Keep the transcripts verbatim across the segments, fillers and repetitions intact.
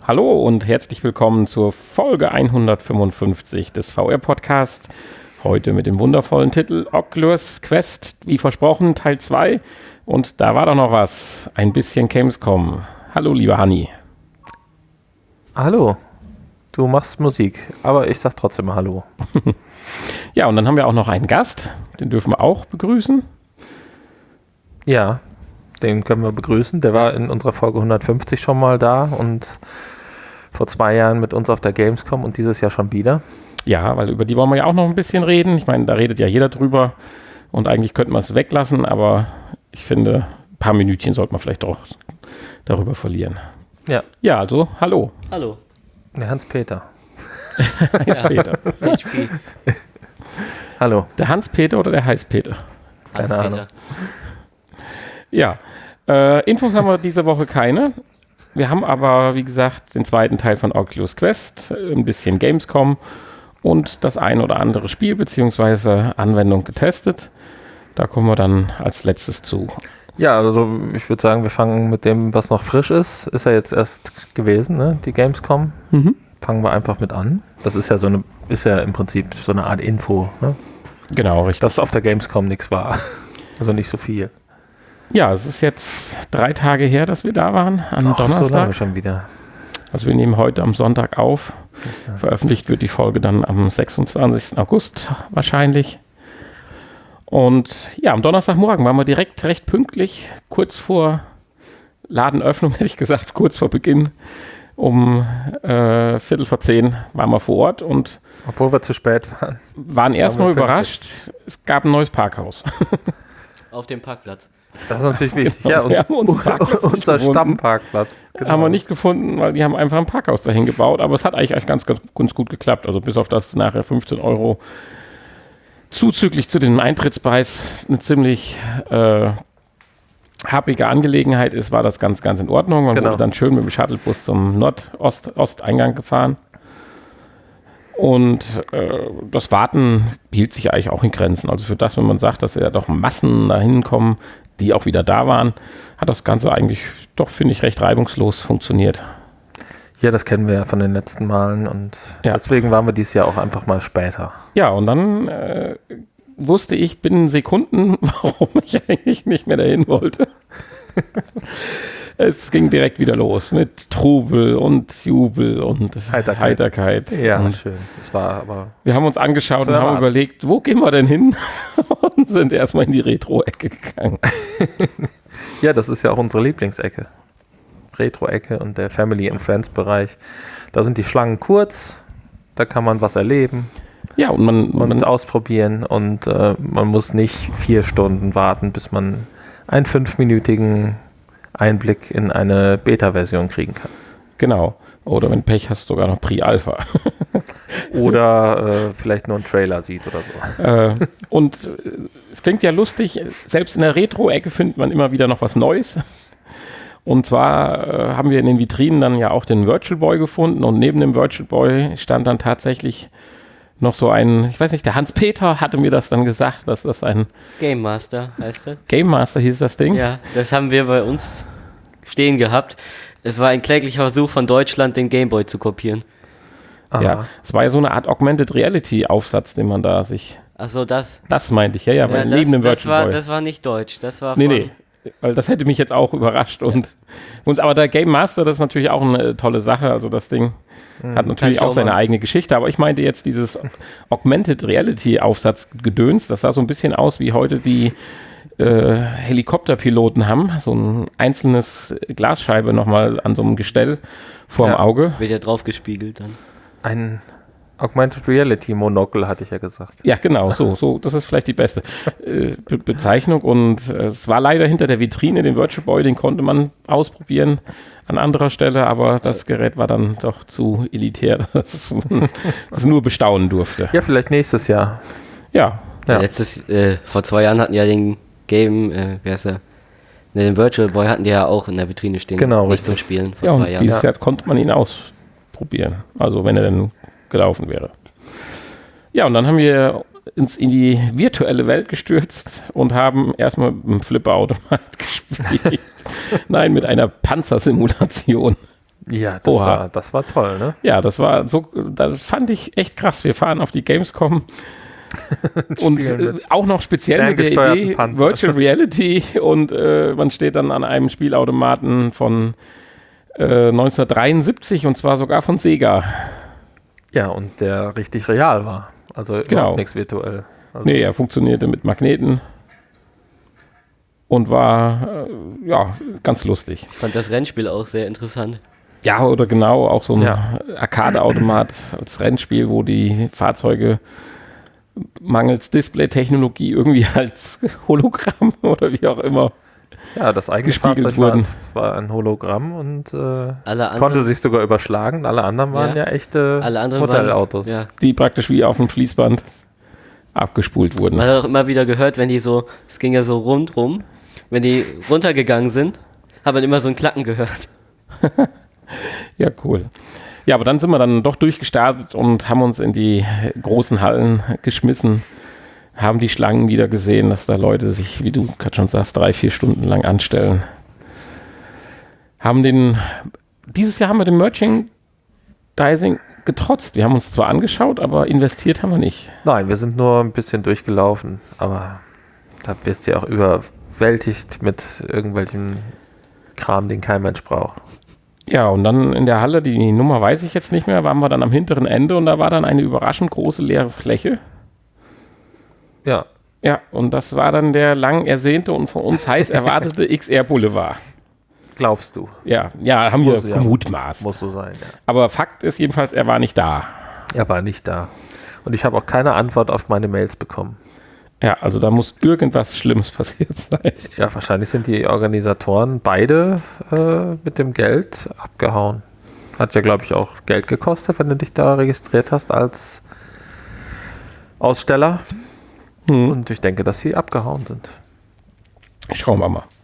Hallo und herzlich willkommen zur Folge hundertfünfundfünfzig des V R-Podcasts. Heute mit dem wundervollen Titel Oculus Quest, wie versprochen, Teil zwei. Und da war doch noch was, ein bisschen Gamescom. Hallo, lieber Hanni. Hallo, du machst Musik, aber ich sag trotzdem mal Hallo. Ja, und dann haben wir auch noch einen Gast, den dürfen wir auch begrüßen. Ja, den können wir begrüßen. Der war in unserer Folge hundertfünfzig schon mal da und vor zwei Jahren mit uns auf der Gamescom und dieses Jahr schon wieder. Ja, weil über die wollen wir ja auch noch ein bisschen reden. Ich meine, da redet ja jeder drüber und eigentlich könnten wir es weglassen, aber ich finde, ein paar Minütchen sollte man vielleicht doch darüber verlieren. Ja. Ja, also, hallo. Hallo. Der Hans-Peter. Hans-Peter. Ich spiel. Hallo. Der Hans-Peter oder der Heiß-Peter? Keine Hans-Peter. Ahnung. Ja, äh, Infos haben wir diese Woche keine. Wir haben aber, wie gesagt, den zweiten Teil von Oculus Quest, ein bisschen Gamescom und das ein oder andere Spiel bzw. Anwendung getestet. Da kommen wir dann als letztes zu. Ja, also ich würde sagen, wir fangen mit dem, was noch frisch ist. Ist ja jetzt erst gewesen, ne? Die Gamescom. Mhm. Fangen wir einfach mit an. Das ist ja so eine, ist ja im Prinzip so eine Art Info, ne? Genau, richtig. Dass auf der Gamescom nichts war. Also nicht so viel. Ja, es ist jetzt drei Tage her, dass wir da waren, am Ach, Donnerstag. so lange schon wieder. Also wir nehmen heute am Sonntag auf. Ja. Veröffentlicht wird die Folge dann am sechsundzwanzigsten August wahrscheinlich. Und ja, am Donnerstagmorgen waren wir direkt recht pünktlich, kurz vor Ladenöffnung, hätte ich gesagt, kurz vor Beginn. Um äh, Viertel vor zehn waren wir vor Ort und Obwohl wir zu spät waren. waren erstmal wir überrascht. Es gab ein neues Parkhaus. Auf dem Parkplatz. Das ist natürlich wichtig. Genau, Ja, wir haben unseren Parkplatz nicht unser gefunden. Stammparkplatz. Genau. Haben wir nicht gefunden, weil die haben einfach ein Parkhaus dahin gebaut. Aber es hat eigentlich ganz, ganz, ganz gut geklappt. Also bis auf das nachher fünfzehn Euro zuzüglich zu dem Eintrittspreis eine ziemlich äh, happige Angelegenheit ist, war das ganz, ganz in Ordnung. Man Genau. wurde dann schön mit dem Shuttlebus zum Nordost-Osteingang gefahren. Und äh, das Warten hielt sich eigentlich auch in Grenzen. Also für das, wenn man sagt, dass ja doch Massen dahin kommen, die auch wieder da waren, hat das Ganze eigentlich doch, finde ich, recht reibungslos funktioniert. Ja, das kennen wir ja von den letzten Malen und Ja. deswegen waren wir dieses Jahr auch einfach mal später. Ja, und dann äh, wusste ich binnen Sekunden, warum ich eigentlich nicht mehr dahin wollte. Es ging direkt wieder los mit Trubel und Jubel und Heiterkeit. Heiterkeit. Ja, Und schön. Es war aber... wir haben uns angeschaut So und haben erwarten. überlegt, wo gehen wir denn hin? Und sind erstmal in die Retro-Ecke gegangen. Ja, das ist ja auch unsere Lieblingsecke. Retro-Ecke und der Family and Friends-Bereich. Da sind die Schlangen kurz, da kann man was erleben Ja, und man, und man ausprobieren und äh, man muss nicht vier Stunden warten, bis man einen fünfminütigen Einblick in eine Beta-Version kriegen kann. genau. Oder wenn Pech hast, sogar noch Pre-Alpha. Oder äh, vielleicht nur einen Trailer sieht oder so. äh, und äh, es klingt ja lustig, selbst in der Retro-Ecke findet man immer wieder noch was Neues. Und zwar äh, haben wir in den Vitrinen dann ja auch den Virtual Boy gefunden und neben dem Virtual Boy stand dann tatsächlich noch so ein, ich weiß nicht, der Hans-Peter hatte mir das dann gesagt, dass das ein Game Master heißt das. Game Master hieß, das Ding. Ja, das haben wir bei uns stehen gehabt. Es war ein kläglicher Versuch von Deutschland, den Game Boy zu kopieren. Ja, es war ja so eine Art Augmented Reality Aufsatz, den man da sich, Achso, das. das meinte ich, ja, ja, Ja, weil das, neben dem das, Virtual war, Boy. das war nicht deutsch. Das war Nee, von, nee. Weil das hätte mich jetzt auch überrascht. Und, und aber der Game Master, das ist natürlich auch eine tolle Sache. Also das Ding hat natürlich ich auch auch seine mal. eigene Geschichte. Aber ich meinte jetzt dieses Augmented Reality Aufsatzgedöns, das sah so ein bisschen aus wie heute die äh, Helikopterpiloten haben. So ein einzelnes Glasscheibe nochmal an so einem Gestell vorm Ja. Auge. Wird ja drauf gespiegelt dann. Ein Augmented Reality Monokel, hatte ich ja gesagt. Ja, genau, so, so, das ist vielleicht die beste äh, Be Bezeichnung. Und äh, es war leider hinter der Vitrine, den Virtual Boy, den konnte man ausprobieren an anderer Stelle, aber das Gerät war dann doch zu elitär, dass man es nur bestaunen durfte. Ja, vielleicht nächstes Jahr. Ja, Ja. Letztes, äh, vor zwei Jahren hatten ja den Game, äh, wer ist der? Ne, den Virtual Boy hatten die ja auch in der Vitrine stehen. Genau, nicht richtig. zum Spielen vor ja und zwei Jahren. dieses Ja. Jahr konnte man ihn ausprobieren, also wenn er denn gelaufen wäre. Ja, und dann haben wir uns in die virtuelle Welt gestürzt und haben erstmal mit einem Flipperautomat gespielt. Nein, mit einer Panzersimulation. Ja, das Oha. war, das war toll, ne? Ja, das war so, das fand ich echt krass. Wir fahren auf die Gamescom und äh, auch noch speziell mit der ferngesteuerten Idee Panzer. Virtual Reality und äh, man steht dann an einem Spielautomaten von äh, neunzehnhundertdreiundsiebzig und zwar sogar von Sega. Ja, und der richtig real war. Also Genau. überhaupt nichts virtuell. Also Nee, er funktionierte mit Magneten und war äh, ja ganz lustig. Ich fand das Rennspiel auch sehr interessant. Ja, oder genau, auch so ein Ja. Arcade-Automat als Rennspiel, wo die Fahrzeuge mangels Display-Technologie irgendwie als Hologramm oder wie auch immer. Ja, das eigene gespiegelt Fahrzeug war, wurden. das war ein Hologramm und äh, Alle anderen, konnte sich sogar überschlagen. Alle anderen waren ja, Ja. echte alle anderen Modellautos. Waren, ja. Die praktisch wie auf dem Fließband abgespult wurden. Man hat auch immer wieder gehört, wenn die so, es ging ja so rundrum, wenn die runtergegangen sind, hat man immer so ein Klacken gehört. Ja, cool. Ja, aber dann sind wir dann doch durchgestartet und haben uns in die großen Hallen geschmissen, haben die Schlangen wieder gesehen, dass da Leute sich, wie du gerade schon sagst, drei, vier Stunden lang anstellen. Haben den, dieses Jahr haben wir dem Merchandising getrotzt. Wir haben uns zwar angeschaut, aber investiert haben wir nicht. Nein, wir sind nur ein bisschen durchgelaufen, aber da wirst du ja auch überwältigt mit irgendwelchem Kram, den kein Mensch braucht. Ja, und dann in der Halle, die Nummer weiß ich jetzt nicht mehr, waren wir dann am hinteren Ende und da war dann eine überraschend große leere Fläche. Ja, Ja, und das war dann der lang ersehnte und von uns heiß erwartete X R Boulevard. glaubst du. Ja, ja, haben wir Muss, ja. gemutmaßt. Muss so sein, ja. Aber Fakt ist jedenfalls, er war nicht da. Er war nicht da. Und ich habe auch keine Antwort auf meine Mails bekommen. Ja, also da muss irgendwas Schlimmes passiert sein. Ja, wahrscheinlich sind die Organisatoren beide äh, mit dem Geld abgehauen. Hat ja, glaube ich, auch Geld gekostet, wenn du dich da registriert hast als Aussteller. Hm. Und ich denke, dass sie abgehauen sind. Schauen wir mal.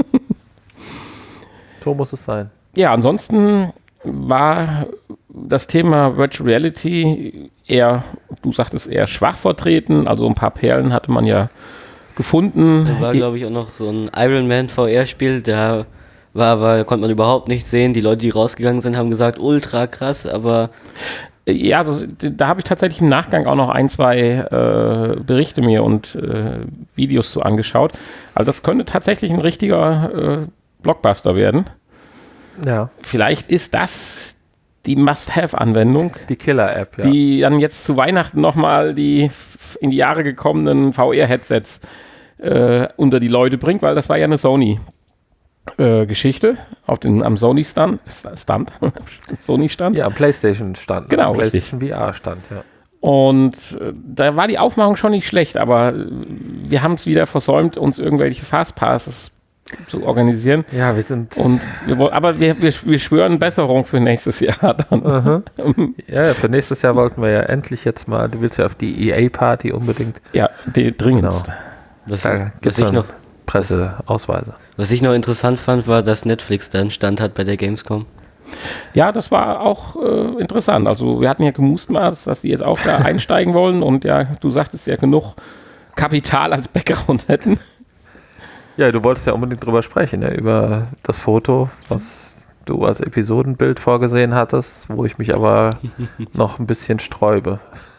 So muss es sein. Ja, ansonsten war das Thema Virtual Reality eher, du sagtest, eher schwach vertreten. Also ein paar Perlen hatte man ja gefunden. Da war, glaube ich, auch noch so ein Iron Man V R-Spiel, da war aber, konnte man überhaupt nicht sehen. Die Leute, die rausgegangen sind, haben gesagt, ultra krass, aber Ja, das, da habe ich tatsächlich im Nachgang auch noch ein, zwei äh, Berichte mir und äh, Videos zu angeschaut. Also das könnte tatsächlich ein richtiger äh, Blockbuster werden. Ja, Vielleicht ist das die Must-Have-Anwendung, die Killer-App, ja. die dann jetzt zu Weihnachten nochmal die in die Jahre gekommenen V R-Headsets äh, unter die Leute bringt, weil das war ja eine Sony-Geschichte auf den, am Sony-Stand, Stand, Sony-Stand. Ja, am PlayStation-Stand. Genau, Am PlayStation V R-Stand, ja. Und äh, da war die Aufmachung schon nicht schlecht, aber äh, wir haben es wieder versäumt, uns irgendwelche Fastpasses zu organisieren. Ja, wir sind... Und wir, woll- aber wir, wir, wir schwören Besserung für nächstes Jahr dann. Aha. Ja, für nächstes Jahr wollten wir ja endlich jetzt mal, du willst ja auf die E A-Party unbedingt. Ja, die dringendst. Genau. was, Da was, gibt's ich dann noch, Presseausweise. was ich noch interessant fand, war, dass Netflix da einen Stand hat bei der Gamescom. Ja, das war auch äh, interessant. Also wir hatten ja gemustmaßt, dass die jetzt auch da einsteigen wollen und ja, du sagtest ja genug Kapital als Background hätten. Ja, du wolltest ja unbedingt drüber sprechen, ne? Über das Foto, was du als Episodenbild vorgesehen hattest, wo ich mich aber noch ein bisschen sträube.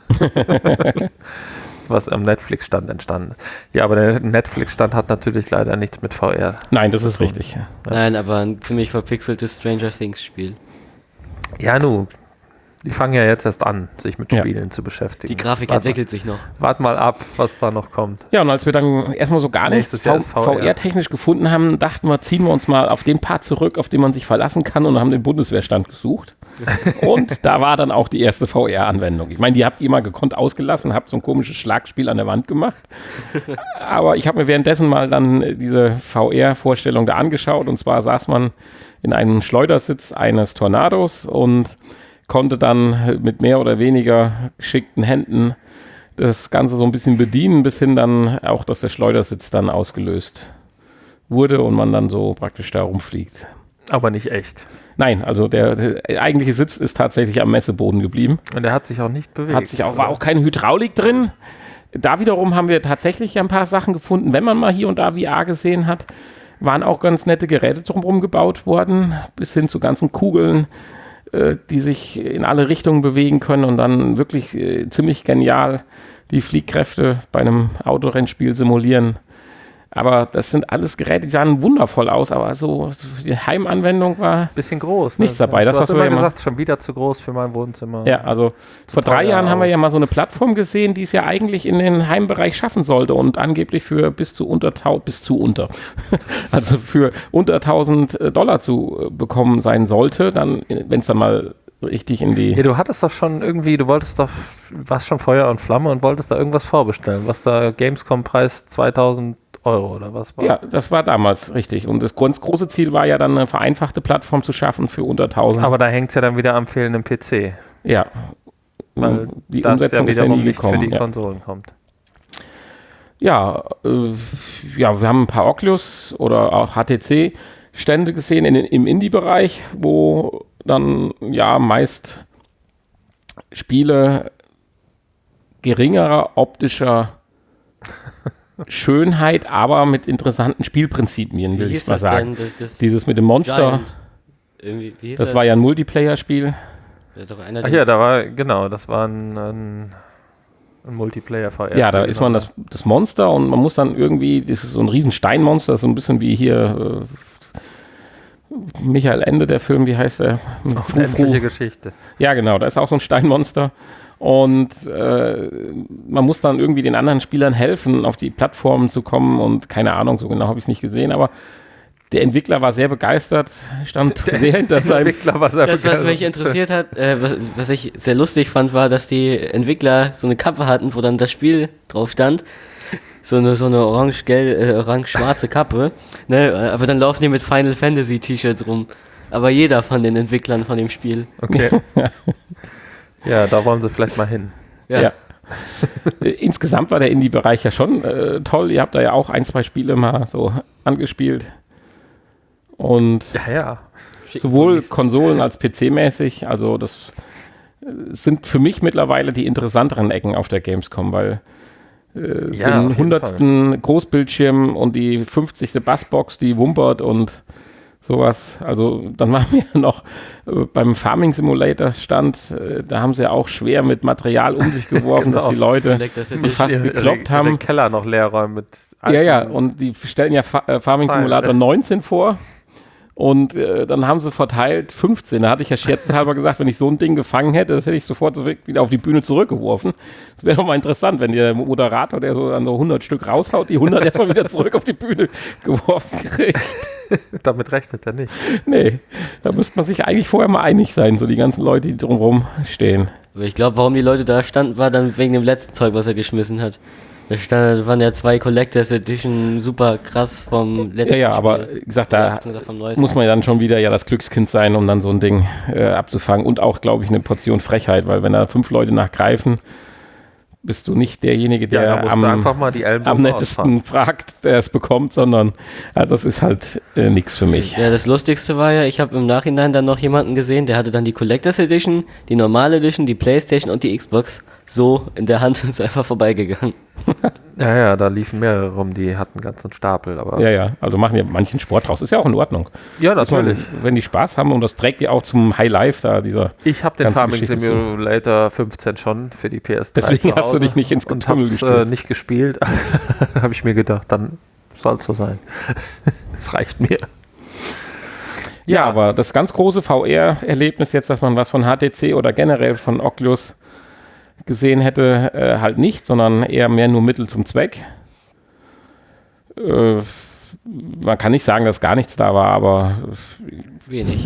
Was am Netflix-Stand entstanden ist. Ja, aber der Netflix-Stand hat natürlich leider nichts mit V R. Nein, das ist richtig. Nein, aber ein ziemlich verpixeltes Stranger Things Spiel. Ja, nu, die fangen ja jetzt erst an, sich mit Ja. Spielen zu beschäftigen. Die Grafik Wart entwickelt sich noch. Mal, wart mal ab, was da noch kommt. Ja, und als wir dann erstmal so gar nichts Nächstes Jahr ist V R. V R-technisch gefunden haben, dachten wir, ziehen wir uns mal auf den Part zurück, auf den man sich verlassen kann und haben den Bundeswehrstand gesucht. Und da war dann auch die erste V R-Anwendung. Ich meine, die habt ihr mal gekonnt ausgelassen, habt so ein komisches Schlagspiel an der Wand gemacht. Aber ich habe mir währenddessen mal dann diese V R-Vorstellung da angeschaut. Und zwar saß man in einem Schleudersitz eines Tornados und konnte dann mit mehr oder weniger geschickten Händen das Ganze so ein bisschen bedienen, bis hin dann auch, dass der Schleudersitz dann ausgelöst wurde und man dann so praktisch da rumfliegt. Aber nicht echt. Nein, also der, der eigentliche Sitz ist tatsächlich am Messeboden geblieben. Und er hat sich auch nicht bewegt. Hat sich auch, war auch keine Hydraulik drin. Da wiederum haben wir tatsächlich ein paar Sachen gefunden, wenn man mal hier und da V R gesehen hat. waren auch ganz nette Geräte drumherum gebaut worden, bis hin zu ganzen Kugeln, äh, die sich in alle Richtungen bewegen können und dann wirklich äh, ziemlich genial die Fliehkräfte bei einem Autorennspiel simulieren. Aber das sind alles Geräte, die sahen wundervoll aus, aber so die Heimanwendung war bisschen groß. nichts ne? dabei. Das, du hast was wir immer ja gesagt, schon wieder zu groß für mein Wohnzimmer. Ja, also vor drei Jahren haben wir ja mal so eine Plattform gesehen, die es ja eigentlich in den Heimbereich schaffen sollte und angeblich für bis zu unter, bis zu unter, also für unter tausend Dollar zu bekommen sein sollte, dann, wenn es dann mal richtig in die... Ja, du hattest doch schon irgendwie, du wolltest doch, warst schon Feuer und Flamme und wolltest da irgendwas vorbestellen, was da Gamescom-Preis zweitausend Euro oder was war? Ja, das war damals richtig. Und das ganz große Ziel war ja dann eine vereinfachte Plattform zu schaffen für unter tausend. Aber da hängt es ja dann wieder am fehlenden P C. Ja. Weil die das Umsetzung ja wiederum ist ja nie nicht gekommen. für die ja. Konsolen kommt. Ja, äh, ja, wir haben ein paar Oculus oder auch H T C-Stände gesehen in, im Indie-Bereich, wo dann ja meist Spiele geringerer optischer Schönheit, aber mit interessanten Spielprinzipien, will Wie ich hieß mal das sagen. denn? Das, das Dieses mit dem Monster, Giant. Irgendwie, wie hieß das das? war ja ein Multiplayer-Spiel. Ja, doch einer Ach der- ja, da war, genau, das war ein, ein, ein Multiplayer-V R. Ja, da ist man das, das Monster und man muss dann irgendwie, das ist so ein riesen Steinmonster, so ein bisschen wie hier äh, Michael Ende, der Film, wie heißt der? Fu- Unendliche Fu- Geschichte. Ja, genau, da ist auch so ein Steinmonster. Und äh, man muss dann irgendwie den anderen Spielern helfen, auf die Plattformen zu kommen und keine Ahnung, so genau habe ich es nicht gesehen, aber der Entwickler war sehr begeistert, stand Der, sehr hinter seinem... Entwickler war sehr Das, was begeistert. mich interessiert hat, äh, was, was ich sehr lustig fand, war, dass die Entwickler so eine Kappe hatten, wo dann das Spiel drauf stand. So eine, so eine orange-gelb, äh, orange-schwarze Kappe. Ne? Aber dann laufen die mit Final Fantasy T-Shirts rum. Aber jeder von den Entwicklern von dem Spiel. Okay. Ja, da wollen sie vielleicht mal hin. Ja. Ja. Äh, Insgesamt war der Indie-Bereich ja schon äh, toll. Ihr habt da ja auch ein, zwei Spiele mal so angespielt. Und Ja, ja. sowohl Konsolen als P C-mäßig. Also das äh, sind für mich mittlerweile die interessanteren Ecken auf der Gamescom, weil äh, Ja, auf den jeden hundertsten Großbildschirm und die fünfzigste Bassbox, die wumpert und sowas. Also dann waren wir noch äh, beim Farming Simulator Stand, äh, da haben sie ja auch schwer mit Material um sich geworfen, Genau. dass die Leute Vielleicht das jetzt die fast Ihre- gekloppt ihre haben. Keller noch leer räumen mit Ja, ja, alten- und die stellen ja Fa äh, Farming Teil, Simulator ne? neunzehn vor und äh, dann haben sie verteilt fünfzehn. Da hatte ich ja scherzhalber gesagt, wenn ich so ein Ding gefangen hätte, das hätte ich sofort so wieder auf die Bühne zurückgeworfen. Das wäre doch mal interessant, wenn der Moderator, der so dann so hundert Stück raushaut, die hundert erstmal wieder zurück auf die Bühne geworfen kriegt. Damit rechnet er nicht. Nee, da müsste man sich eigentlich vorher mal einig sein, so die ganzen Leute, die drumherum stehen. Aber ich glaube, warum die Leute da standen, war dann wegen dem letzten Zeug, was er geschmissen hat. Da stand, waren ja zwei Collectors Edition super krass vom letzten Ja, ja, aber Spiel. wie gesagt, Oder da beziehungsweise vom neuesten. muss man ja dann schon wieder ja das Glückskind sein, um dann so ein Ding äh, abzufangen. Und auch, glaube ich, eine Portion Frechheit, weil wenn da fünf Leute nachgreifen, bist du nicht derjenige, Ja, da der musst du am, einfach mal die am Ellenbogen nettesten fragt, der es bekommt, sondern ja, das ist halt äh, nichts für mich. Ja, das Lustigste war ja, ich habe im Nachhinein dann noch jemanden gesehen, der hatte dann die Collectors Edition, die normale Edition, die Playstation und die Xbox so in der Hand und ist einfach vorbeigegangen. Ja, ja, da liefen mehrere rum, die hatten einen ganzen Stapel. Aber Ja, ja, also machen ja manchen Sport draus. Ist ja auch in Ordnung. ja, Dass man, natürlich. wenn die Spaß haben und das trägt ja auch zum High Life da, dieser. Ich habe den ganze Farming Geschichte Simulator fünfzehn schon für die P S drei Deswegen zu hast du Hause dich nicht ins und Getümmel hab's, äh, gestürzt. nicht gespielt. Habe ich mir gedacht, dann soll es so sein. Es reicht mir. Ja, aber das ganz große V R-Erlebnis jetzt, dass man was von H T C oder generell von Oculus gesehen hätte, äh, halt nicht, sondern eher mehr nur Mittel zum Zweck. Äh, man kann nicht sagen, dass gar nichts da war, aber Wenig.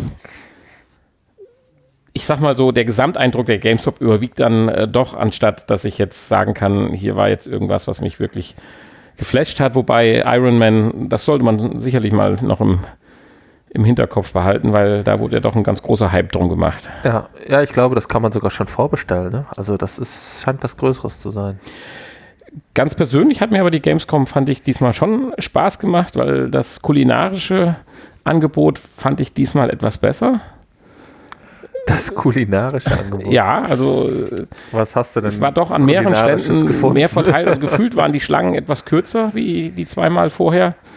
ich sag mal so, der Gesamteindruck der GameStop überwiegt dann äh, doch, anstatt dass ich jetzt sagen kann, hier war jetzt irgendwas, was mich wirklich geflasht hat, wobei Iron Man, das sollte man sicherlich mal noch im, im Hinterkopf behalten, weil da wurde ja doch ein ganz großer Hype drum gemacht. Ja, ja, ich glaube, das kann man sogar schon vorbestellen. Ne? Also das ist, scheint was Größeres zu sein. Ganz persönlich hat mir aber die Gamescom, fand ich, diesmal schon Spaß gemacht, weil das kulinarische Angebot fand ich diesmal etwas besser. Das kulinarische Angebot. Ja, also Was hast du denn? es war doch an mehreren Kulinarisches Ständen gefunden? mehr verteilt. Also gefühlt waren die Schlangen etwas kürzer wie die zweimal vorher.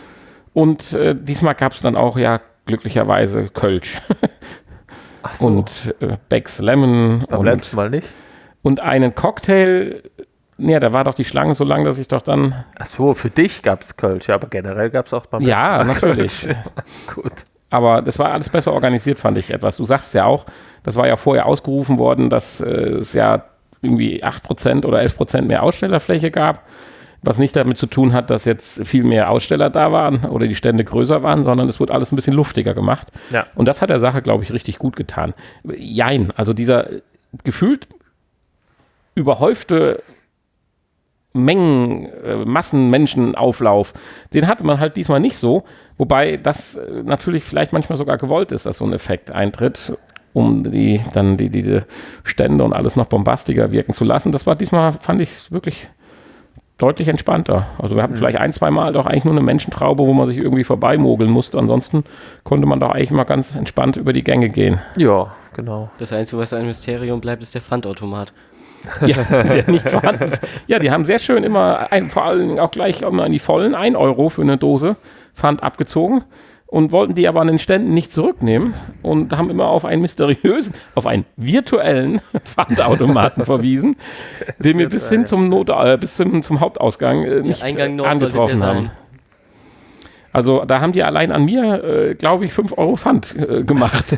Und äh, diesmal gab es dann auch ja glücklicherweise Kölsch. Ach so. Und äh, Becks Lemon. Beim und, letzten Mal nicht. Und einen Cocktail. Ja, da war doch die Schlange so lang, dass ich doch dann... Ach so, für dich gab es Kölsch, aber generell gab es auch beim Ja, letzten Mal natürlich. Kölsch. Gut. Aber das war alles besser organisiert, fand ich etwas. Du sagst ja auch, das war ja vorher ausgerufen worden, dass äh, es ja irgendwie acht Prozent oder elf Prozent mehr Ausstellerfläche gab, was nicht damit zu tun hat, dass jetzt viel mehr Aussteller da waren oder die Stände größer waren, sondern es wurde alles ein bisschen luftiger gemacht. Ja. Und das hat der Sache, glaube ich, richtig gut getan. Jein, also dieser gefühlt überhäufte Mengen, äh, Massenmenschenauflauf, den hatte man halt diesmal nicht so, wobei das äh, natürlich vielleicht manchmal sogar gewollt ist, dass so ein Effekt eintritt, um die dann die, diese Stände und alles noch bombastiger wirken zu lassen. Das war diesmal, fand ich, wirklich deutlich entspannter. Also wir hatten mhm. vielleicht ein, zwei Mal doch eigentlich nur eine Menschentraube, wo man sich irgendwie vorbeimogeln musste. Ansonsten konnte man doch eigentlich mal ganz entspannt über die Gänge gehen. Ja, genau. Das Einzige, was ein Mysterium bleibt, ist der Pfandautomat. Ja, der nicht vorhanden. Ja, die haben sehr schön immer, ein, vor allem auch gleich immer in die vollen ein Euro für eine Dose Pfand abgezogen und wollten die aber an den Ständen nicht zurücknehmen und haben immer auf einen mysteriösen, auf einen virtuellen Pfandautomaten verwiesen, den wir bis hin zum Not, äh, bis zum, zum Hauptausgang äh, nicht Eingang Nord angetroffen haben. sein. Also da haben die allein an mir, äh, glaube ich, fünf Euro Pfand äh, gemacht.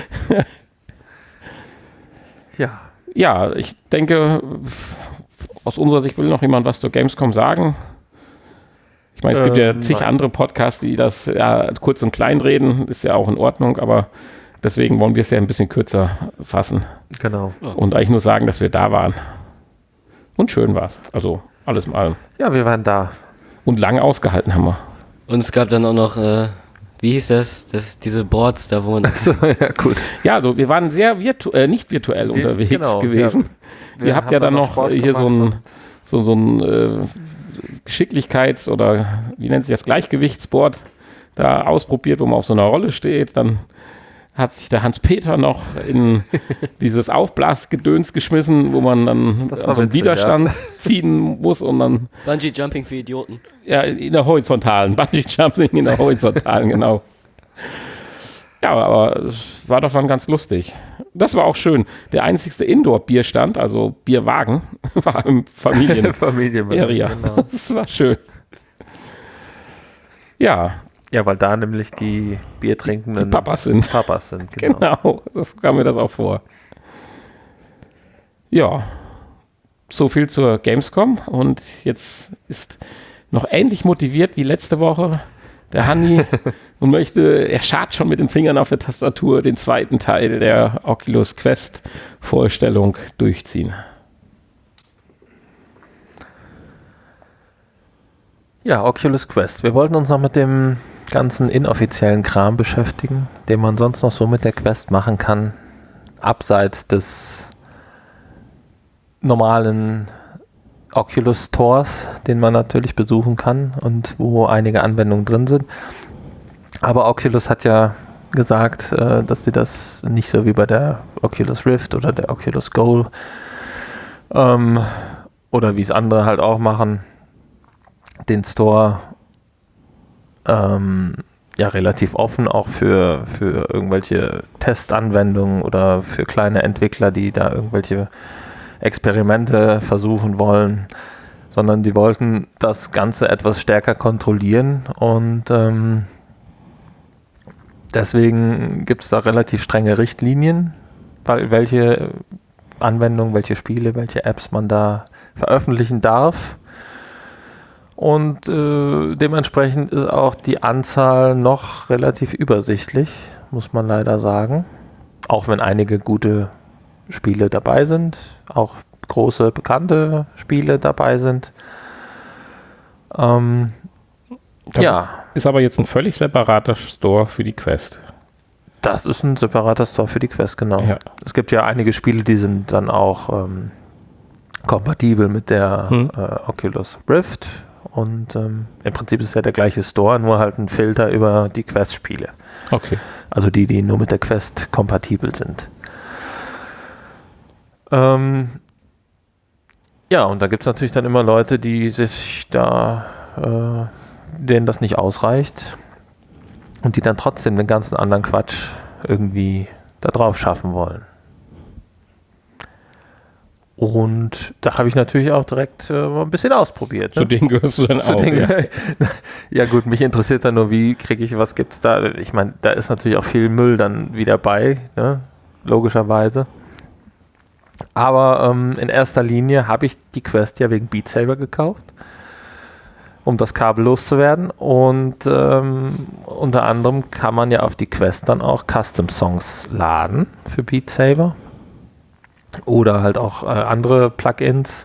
Ja. Ja, ich denke, aus unserer Sicht will noch jemand was zur Gamescom sagen. Ich meine, es gibt ja Ähm, zig nein. andere Podcasts, die das ja kurz und klein reden, ist ja auch in Ordnung, aber deswegen wollen wir es ja ein bisschen kürzer fassen Genau. und eigentlich nur sagen, dass wir da waren. Und schön war es, also alles in allem. Ja, wir waren da. Und lange ausgehalten haben wir. Und es gab dann auch noch, äh, wie hieß das? das? Diese Boards da, wo man... So, ja, gut. Ja, also wir waren sehr virtu äh, nicht virtuell Wir- unterwegs genau, gewesen. ja. Wir Ihr habt haben ja dann dann noch noch Sport hier so gemacht ein, so, so ein äh, Geschicklichkeits- oder wie nennt sich das, Gleichgewichtsboard da ausprobiert, wo man auf so einer Rolle steht. Dann hat sich der Hans-Peter noch in dieses Aufblasgedöns geschmissen, wo man dann Das so war einen witzig, Widerstand ziehen muss und dann Bungee Jumping für Idioten. ja, in der horizontalen, Bungee-Jumping in der horizontalen, genau. Ja, aber es war doch dann ganz lustig. Das war auch schön. Der einzigste Indoor-Bierstand, also Bierwagen, war im Familien-Area. Familienarea. Genau. Das war schön. Ja, Ja, weil da nämlich die biertrinkenden die Papas sind. Papas sind. Genau. Genau, das kam mir das auch vor. Ja, so viel zur Gamescom. Und jetzt ist noch ähnlich motiviert wie letzte Woche der Hanni und möchte, er scharrt schon mit den Fingern auf der Tastatur, den zweiten Teil der Oculus Quest Vorstellung durchziehen. Ja, Oculus Quest. Wir wollten uns noch mit dem ganzen inoffiziellen Kram beschäftigen, den man sonst noch so mit der Quest machen kann, abseits des normalen Oculus Stores, den man natürlich besuchen kann und wo einige Anwendungen drin sind. Aber Oculus hat ja gesagt, äh, dass sie das nicht so wie bei der Oculus Rift oder der Oculus Go ähm, oder wie es andere halt auch machen, den Store ähm, ja relativ offen auch für, für irgendwelche Testanwendungen oder für kleine Entwickler, die da irgendwelche Experimente versuchen wollen, sondern die wollten das Ganze etwas stärker kontrollieren und ähm, deswegen gibt es da relativ strenge Richtlinien, weil welche Anwendungen, welche Spiele, welche Apps man da veröffentlichen darf. Und äh, dementsprechend ist auch die Anzahl noch relativ übersichtlich, muss man leider sagen. Auch wenn einige gute Spiele dabei sind, auch große, bekannte Spiele dabei sind. Ähm, Das ja, ist aber jetzt ein völlig separater Store für die Quest. das ist ein separater Store für die Quest, genau. Ja. Es gibt ja einige Spiele, die sind dann auch ähm, kompatibel mit der Hm. äh, Oculus Rift. Und ähm, im Prinzip ist es ja der gleiche Store, nur halt ein Filter über die Quest-Spiele. Okay. Also die, die nur mit der Quest kompatibel sind. Ähm, ja, und da gibt es natürlich dann immer Leute, die sich da, äh, denen das nicht ausreicht. und die dann trotzdem den ganzen anderen Quatsch irgendwie da drauf schaffen wollen. Und da habe ich natürlich auch direkt äh, mal ein bisschen ausprobiert. Ne? Zu denen gehörst du dann Zu auch. den, Ja. ja gut, mich interessiert dann nur, wie kriege ich, was gibt's da? Ich meine, da ist natürlich auch viel Müll dann wieder bei, ne? Logischerweise. Aber ähm, in erster Linie habe ich die Quest ja wegen Beat Saber gekauft, um das Kabel loszuwerden. Und ähm, unter anderem kann man ja auf die Quest dann auch Custom Songs laden für Beat Saber. Oder halt auch äh, andere Plugins.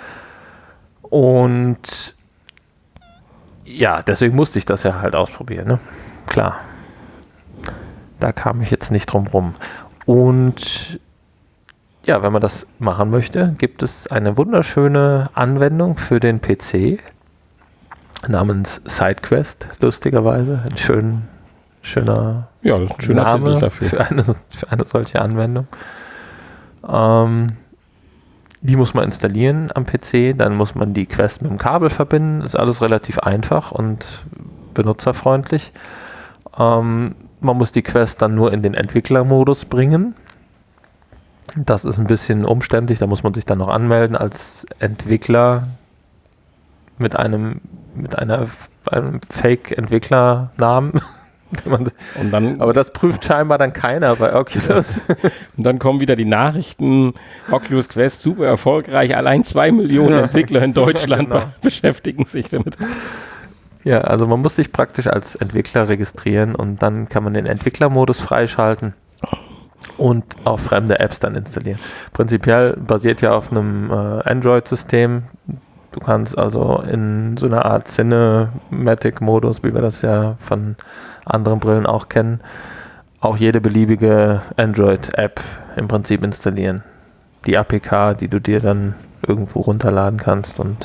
Und ja, deswegen musste ich das ja halt ausprobieren. Ne? Klar. Da kam ich jetzt nicht drum rum. Und ja, wenn man das machen möchte, gibt es eine wunderschöne Anwendung für den P C namens SideQuest, lustigerweise. Ein schön, schöner, Ja, das ist ein schöner Name Titel dafür. für eine, für eine solche Anwendung. Ähm, die muss man installieren am P C, dann muss man die Quest mit dem Kabel verbinden. Ist alles relativ einfach und benutzerfreundlich. Ähm, man muss die Quest dann nur in den Entwicklermodus bringen. Das ist ein bisschen umständlich, da muss man sich dann noch anmelden als Entwickler mit einem, mit einer, einem Fake-Entwicklernamen. Und dann, Aber das prüft scheinbar dann keiner bei Oculus. und dann kommen wieder die Nachrichten, Oculus Quest super erfolgreich, allein zwei Millionen Entwickler in Deutschland Genau. beschäftigen sich damit. Ja, also man muss sich praktisch als Entwickler registrieren und dann kann man den Entwicklermodus freischalten und auch fremde Apps dann installieren. Prinzipiell basiert ja auf einem äh, Android-System. Du kannst also in so einer Art Cinematic-Modus, wie wir das ja von anderen Brillen auch kennen, auch jede beliebige Android-App im Prinzip installieren. Die A P K, die du dir dann irgendwo runterladen kannst, und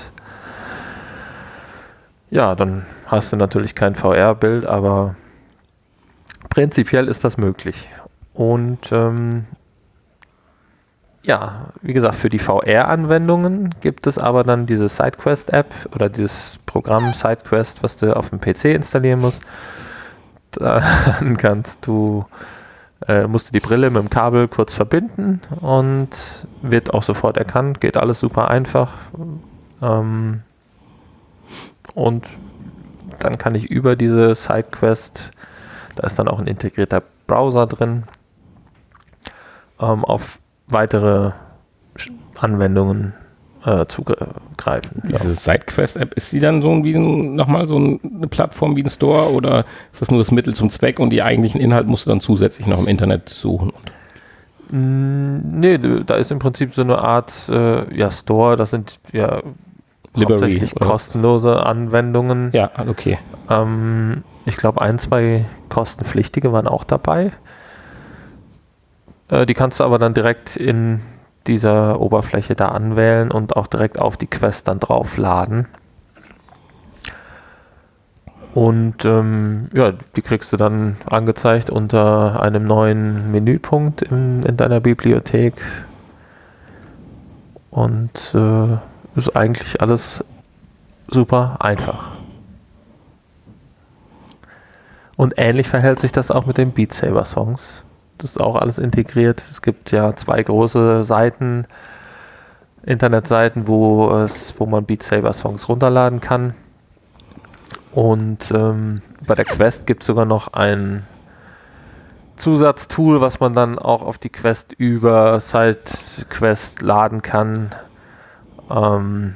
ja, dann hast du natürlich kein V R-Bild, aber prinzipiell ist das möglich. Und ähm, ja, wie gesagt, für die V R-Anwendungen gibt es aber dann diese SideQuest-App oder dieses Programm SideQuest, was du auf dem P C installieren musst. Dann kannst du, äh, musst du die Brille mit dem Kabel kurz verbinden und wird auch sofort erkannt, geht alles super einfach. Ähm, und dann kann ich über diese SideQuest, da ist dann auch ein integrierter Browser drin, ähm, auf weitere Anwendungen äh, zugreifen. Ja. Diese SideQuest-App, ist die dann so wie ein, nochmal so ein, eine Plattform wie ein Store oder ist das nur das Mittel zum Zweck und die eigentlichen Inhalt musst du dann zusätzlich noch im Internet suchen? Mm, nee, da ist im Prinzip so eine Art äh, ja, Store, das sind ja Library, hauptsächlich oder? kostenlose Anwendungen. Ja, okay. Ähm, ich glaube, ein, zwei kostenpflichtige waren auch dabei. Äh, die kannst du aber dann direkt in dieser Oberfläche da anwählen und auch direkt auf die Quest dann draufladen. Und ähm, ja, die kriegst du dann angezeigt unter einem neuen Menüpunkt in, in deiner Bibliothek. Und äh, ist eigentlich alles super einfach. Und ähnlich verhält sich das auch mit den Beat Saber Songs. Das ist auch alles integriert. Es gibt ja zwei große Seiten, Internetseiten, wo es, wo man Beat Saber Songs runterladen kann. Und ähm, bei der Quest gibt es sogar noch ein Zusatztool, was man dann auch auf die Quest über SideQuest laden kann. Ähm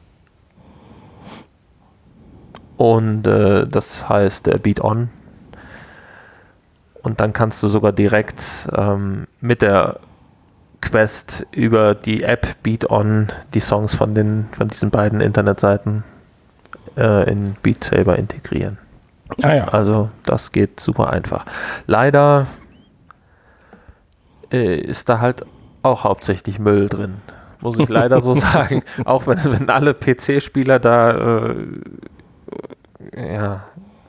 und äh, das heißt äh, Beat On. Und dann kannst du sogar direkt ähm, mit der Quest über die App Beat On die Songs von, den, von diesen beiden Internetseiten äh, in Beat Saber integrieren. Ah ja. Also das geht super einfach. Leider äh, ist da halt auch hauptsächlich Müll drin, muss ich leider so sagen. Auch wenn, wenn alle P C-Spieler da äh, ja,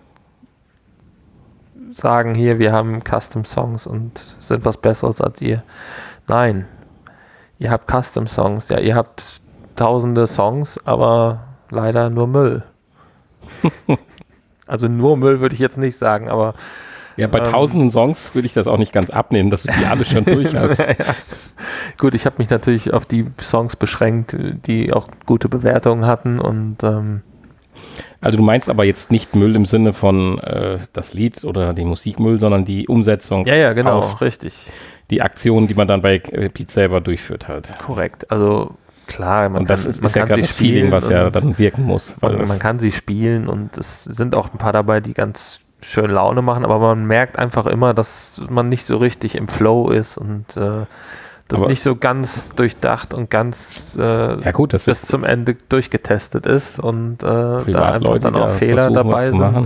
sagen, hier, wir haben Custom Songs und sind was Besseres als ihr. Nein, ihr habt Custom Songs. Ja, ihr habt tausende Songs, aber leider nur Müll. Also nur Müll würde ich jetzt nicht sagen, aber Ja, bei ähm, tausenden Songs würde ich das auch nicht ganz abnehmen, dass du die alle schon durch hast. ja. Gut, ich habe mich natürlich auf die Songs beschränkt, die auch gute Bewertungen hatten und ähm, Also du meinst aber jetzt nicht Müll im Sinne von äh, das Lied oder den Musikmüll, sondern die Umsetzung. ja, ja, genau, auf richtig. die Aktion, die man dann bei äh, Beat selber durchführt halt. Korrekt. Also klar, man Und das kann, ist, man ist ja kann gerade sie das Feeling, spielen, was ja und dann wirken muss. weil man, das- man kann sie spielen und es sind auch ein paar dabei, die ganz schön Laune machen, aber man merkt einfach immer, dass man nicht so richtig im Flow ist und äh, das Aber- nicht so ganz durchdacht und ganz äh, ja gut, das bis ist zum Ende durchgetestet ist und äh, da einfach Privatleute, dann die auch da Fehler versuchen, dabei was zu sind. machen.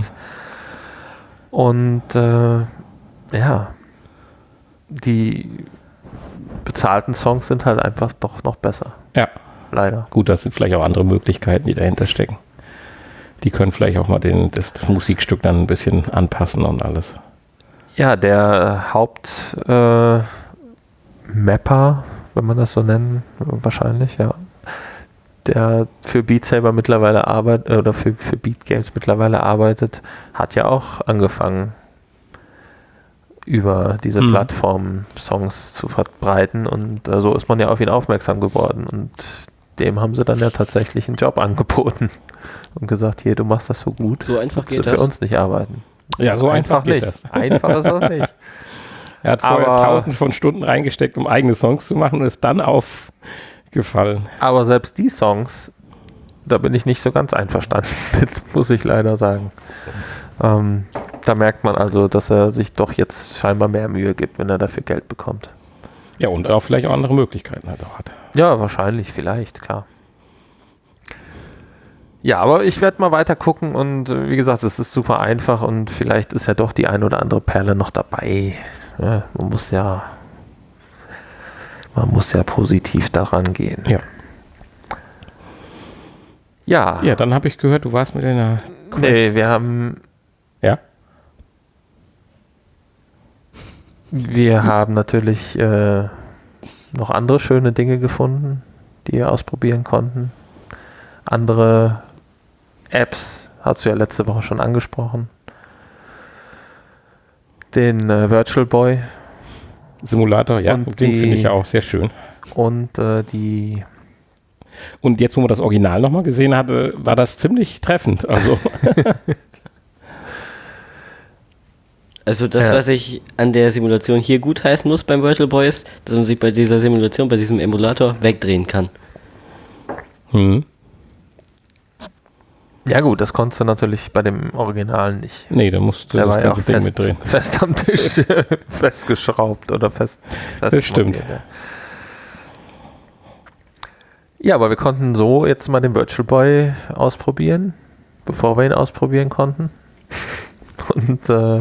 Und äh, ja, die bezahlten Songs sind halt einfach doch noch besser. Ja, Leider. gut, das sind vielleicht auch andere Möglichkeiten, die dahinter stecken. Die können vielleicht auch mal den, das Musikstück dann ein bisschen anpassen und alles. Ja, der Haupt äh, Mapper, wenn man das so nennen, wahrscheinlich, ja. Der für Beat Saber mittlerweile arbeitet, oder für, für Beat Games mittlerweile arbeitet, hat ja auch angefangen, über diese Mhm. Plattform Songs zu verbreiten und äh, so ist man ja auf ihn aufmerksam geworden und dem haben sie dann ja tatsächlich einen Job angeboten und gesagt, hier, du machst das so gut, So einfach willst du geht für das. uns nicht arbeiten. Ja, so einfach, geht nicht. das. Einfach ist das nicht. Er hat vorher Aber- tausend von Stunden reingesteckt, um eigene Songs zu machen und ist dann aufgefallen. Aber selbst die Songs, da bin ich nicht so ganz einverstanden mit, muss ich leider sagen. Ähm, da merkt man also, dass er sich doch jetzt scheinbar mehr Mühe gibt, wenn er dafür Geld bekommt. Ja, und auch vielleicht auch andere Möglichkeiten halt auch hat. Ja, wahrscheinlich, vielleicht, klar. Ja, aber ich werde mal weiter gucken und äh, wie gesagt, es ist super einfach und vielleicht ist ja doch die ein oder andere Perle noch dabei. Ja, man muss ja man muss ja positiv daran gehen. Ja. Ja, Ja, dann habe ich gehört, du warst mit einer Quest. nee, wir haben Ja? Wir haben natürlich äh, noch andere schöne Dinge gefunden, die wir ausprobieren konnten. Andere Apps, hast du ja letzte Woche schon angesprochen. Den äh, Virtual Boy Simulator, ja, Und den die- finde ich ja auch sehr schön. und äh, die Und jetzt, wo man das Original nochmal gesehen hatte, war das ziemlich treffend. Also, Also das, Ja. was ich an der Simulation hier gut heißen muss beim Virtual Boy ist, dass man sich bei dieser Simulation, bei diesem Emulator wegdrehen kann. hm. ja gut, das konntest du natürlich bei dem Originalen nicht. Nee, da musst du Der das war ja auch ganze Ding fest, mitdrehen. fest am Tisch festgeschraubt oder fest, fest Das stimmt. montiert, ja. Ja, aber wir konnten so jetzt mal den Virtual Boy ausprobieren, bevor wir ihn ausprobieren konnten. Und äh,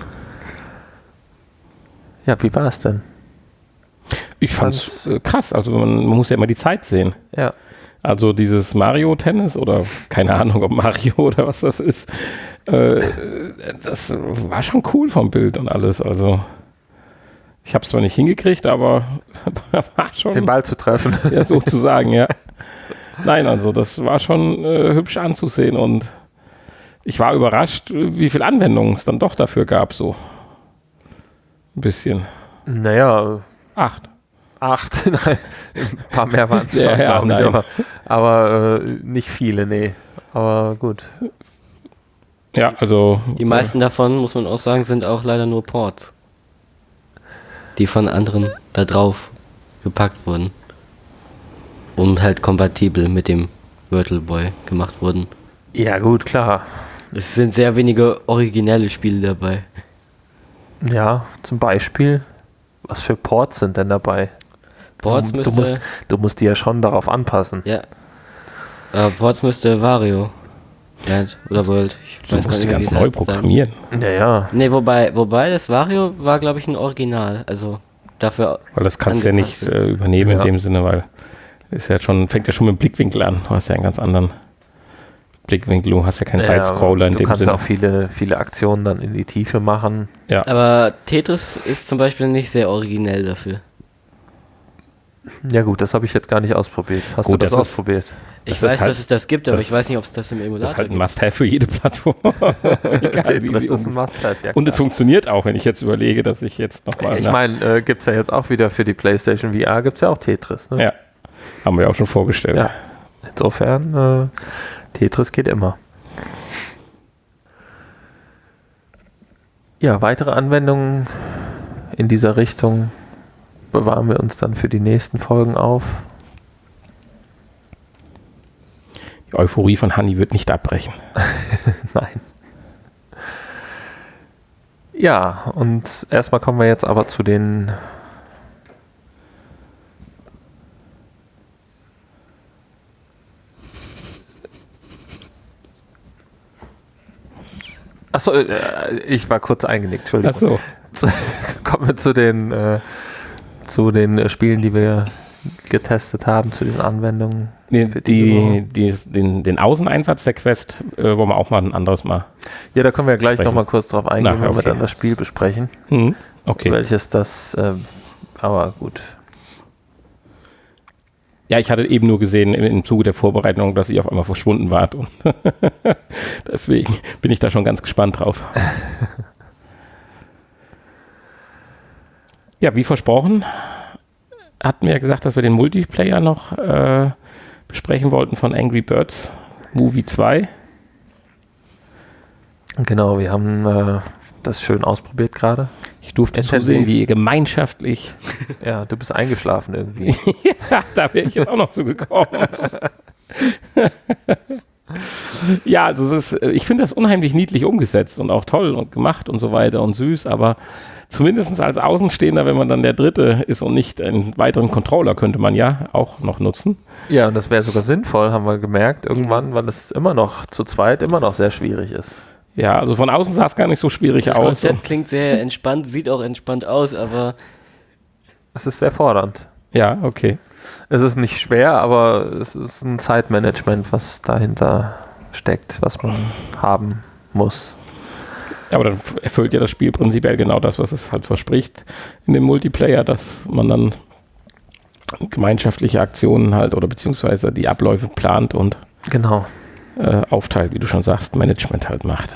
ja, wie war es denn? Ich fand's äh, krass. Also, man, man muss ja immer die Zeit sehen. Ja, Also, dieses Mario-Tennis oder keine Ahnung, ob Mario oder was das ist, äh, das war schon cool vom Bild und alles. Also, ich habe es zwar nicht hingekriegt, aber war schon. den Ball zu treffen. Ja, sozusagen, ja. Nein, also das war schon äh, hübsch anzusehen und ich war überrascht, wie viel Anwendungen es dann doch dafür gab, so. Ein bisschen. Naja, Acht. acht, nein, ein paar mehr waren es schon, Ja, ja, glaube ich, nein. aber, aber äh, nicht viele, nee. Aber gut. Ja, also. Die meisten davon, muss man auch sagen, sind auch leider nur Ports, die von anderen da drauf gepackt wurden und halt kompatibel mit dem Virtual Boy gemacht wurden. Ja, gut, klar. Es sind sehr wenige originelle Spiele dabei. Ja, zum Beispiel, was für Ports sind denn dabei? Ports du, müsste, du, musst, du musst die ja schon darauf anpassen. ja, äh, Ports müsste Wario Land oder World, ich Du weiß gar musst nicht die mehr, wie ganz es neu heißt, sein. programmieren. Ja, ja. Nee, wobei, wobei das Wario war, glaube ich, ein Original, also dafür Weil das kannst du ja nicht angepasst ist. äh, übernehmen Ja. in dem Sinne, weil ist ja schon, fängt ja schon mit dem Blickwinkel an. Du hast ja einen ganz anderen Blickwinkel. Du hast ja keinen Ja, Side-Scroller in du dem kannst Sinne. auch viele, viele Aktionen dann in die Tiefe machen. Ja. Aber Tetris ist zum Beispiel nicht sehr originell dafür. Ja gut, das habe ich jetzt gar nicht ausprobiert. Hast Gut, du das, das ist- ausprobiert? Ich das weiß, halt, dass es das gibt, aber das, ich weiß nicht, ob es das im Emulator das ist halt ein gibt. Must-Have für jede Plattform. Egal, wie das sie ist um- ein Must-Have, ja. Und es funktioniert auch, wenn ich jetzt überlege, dass ich jetzt nochmal... Ich meine, äh, gibt es ja jetzt auch wieder für die PlayStation V R, gibt es ja auch Tetris. Ne? Ja, haben wir auch schon vorgestellt. Ja. Insofern, äh, Tetris geht immer. Ja, weitere Anwendungen in dieser Richtung bewahren wir uns dann für die nächsten Folgen auf. Die Euphorie von Hanni wird nicht abbrechen. Nein. Ja, und erstmal kommen wir jetzt aber zu den Achso, äh, ich war kurz eingenickt, Entschuldigung. Achso, Zu, kommen wir zu den, äh, zu den äh, Spielen, die wir getestet haben, zu den Anwendungen. die, für diese die, Woche. die, den, den Außeneinsatz der Quest äh, wollen wir auch mal ein anderes Mal. Ja, da können wir ja gleich Sprechen. nochmal kurz drauf eingehen, Na, wenn wir okay. dann das Spiel besprechen. Mhm. Okay. Welches das, ähm, aber gut. Ja, ich hatte eben nur gesehen im, im Zuge der Vorbereitung, dass ihr auf einmal verschwunden wart. Und deswegen bin ich da schon ganz gespannt drauf. Ja, wie versprochen, hatten wir ja gesagt, dass wir den Multiplayer noch äh, besprechen wollten von Angry Birds Movie zwei. Genau, wir haben äh, das schön ausprobiert gerade. Ich durfte Intensiv. zusehen, wie ihr gemeinschaftlich... Ja, du bist eingeschlafen irgendwie. Ja, da wäre ich jetzt auch noch zugekommen. Ja, also es ist, ich finde das unheimlich niedlich umgesetzt und auch toll und gemacht und so weiter und süß, aber zumindest als Außenstehender, wenn man dann der Dritte ist und nicht einen weiteren Controller, könnte man ja auch noch nutzen. Ja, und das wäre sogar sinnvoll, haben wir gemerkt, irgendwann, weil es immer noch zu zweit immer noch sehr schwierig ist. Ja, also von außen sah es gar nicht so schwierig Das aus. Konzept klingt sehr entspannt, sieht auch entspannt aus, aber Es ist sehr fordernd. Ja, okay. Es ist nicht schwer, aber es ist ein Zeitmanagement, was dahinter steckt, was man haben muss. Ja, aber dann erfüllt ja das Spiel prinzipiell genau das, was es halt verspricht in dem Multiplayer, dass man dann gemeinschaftliche Aktionen halt oder beziehungsweise die Abläufe plant und Genau. äh, aufteilt, wie du schon sagst, Management halt macht.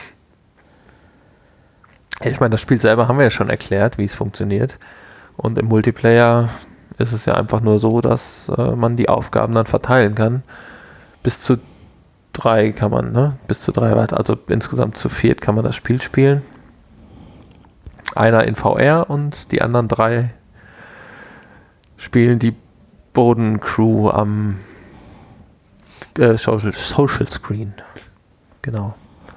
Ich meine, das Spiel selber haben wir ja schon erklärt, wie es funktioniert. Und im Multiplayer ist es ja einfach nur so, dass äh, man die Aufgaben dann verteilen kann. Bis zu drei kann man, ne? Bis zu drei weiter. Also insgesamt zu viert kann man das Spiel spielen. Einer in V R und die anderen drei spielen die Bodencrew am äh, Social, Social Screen. Genau.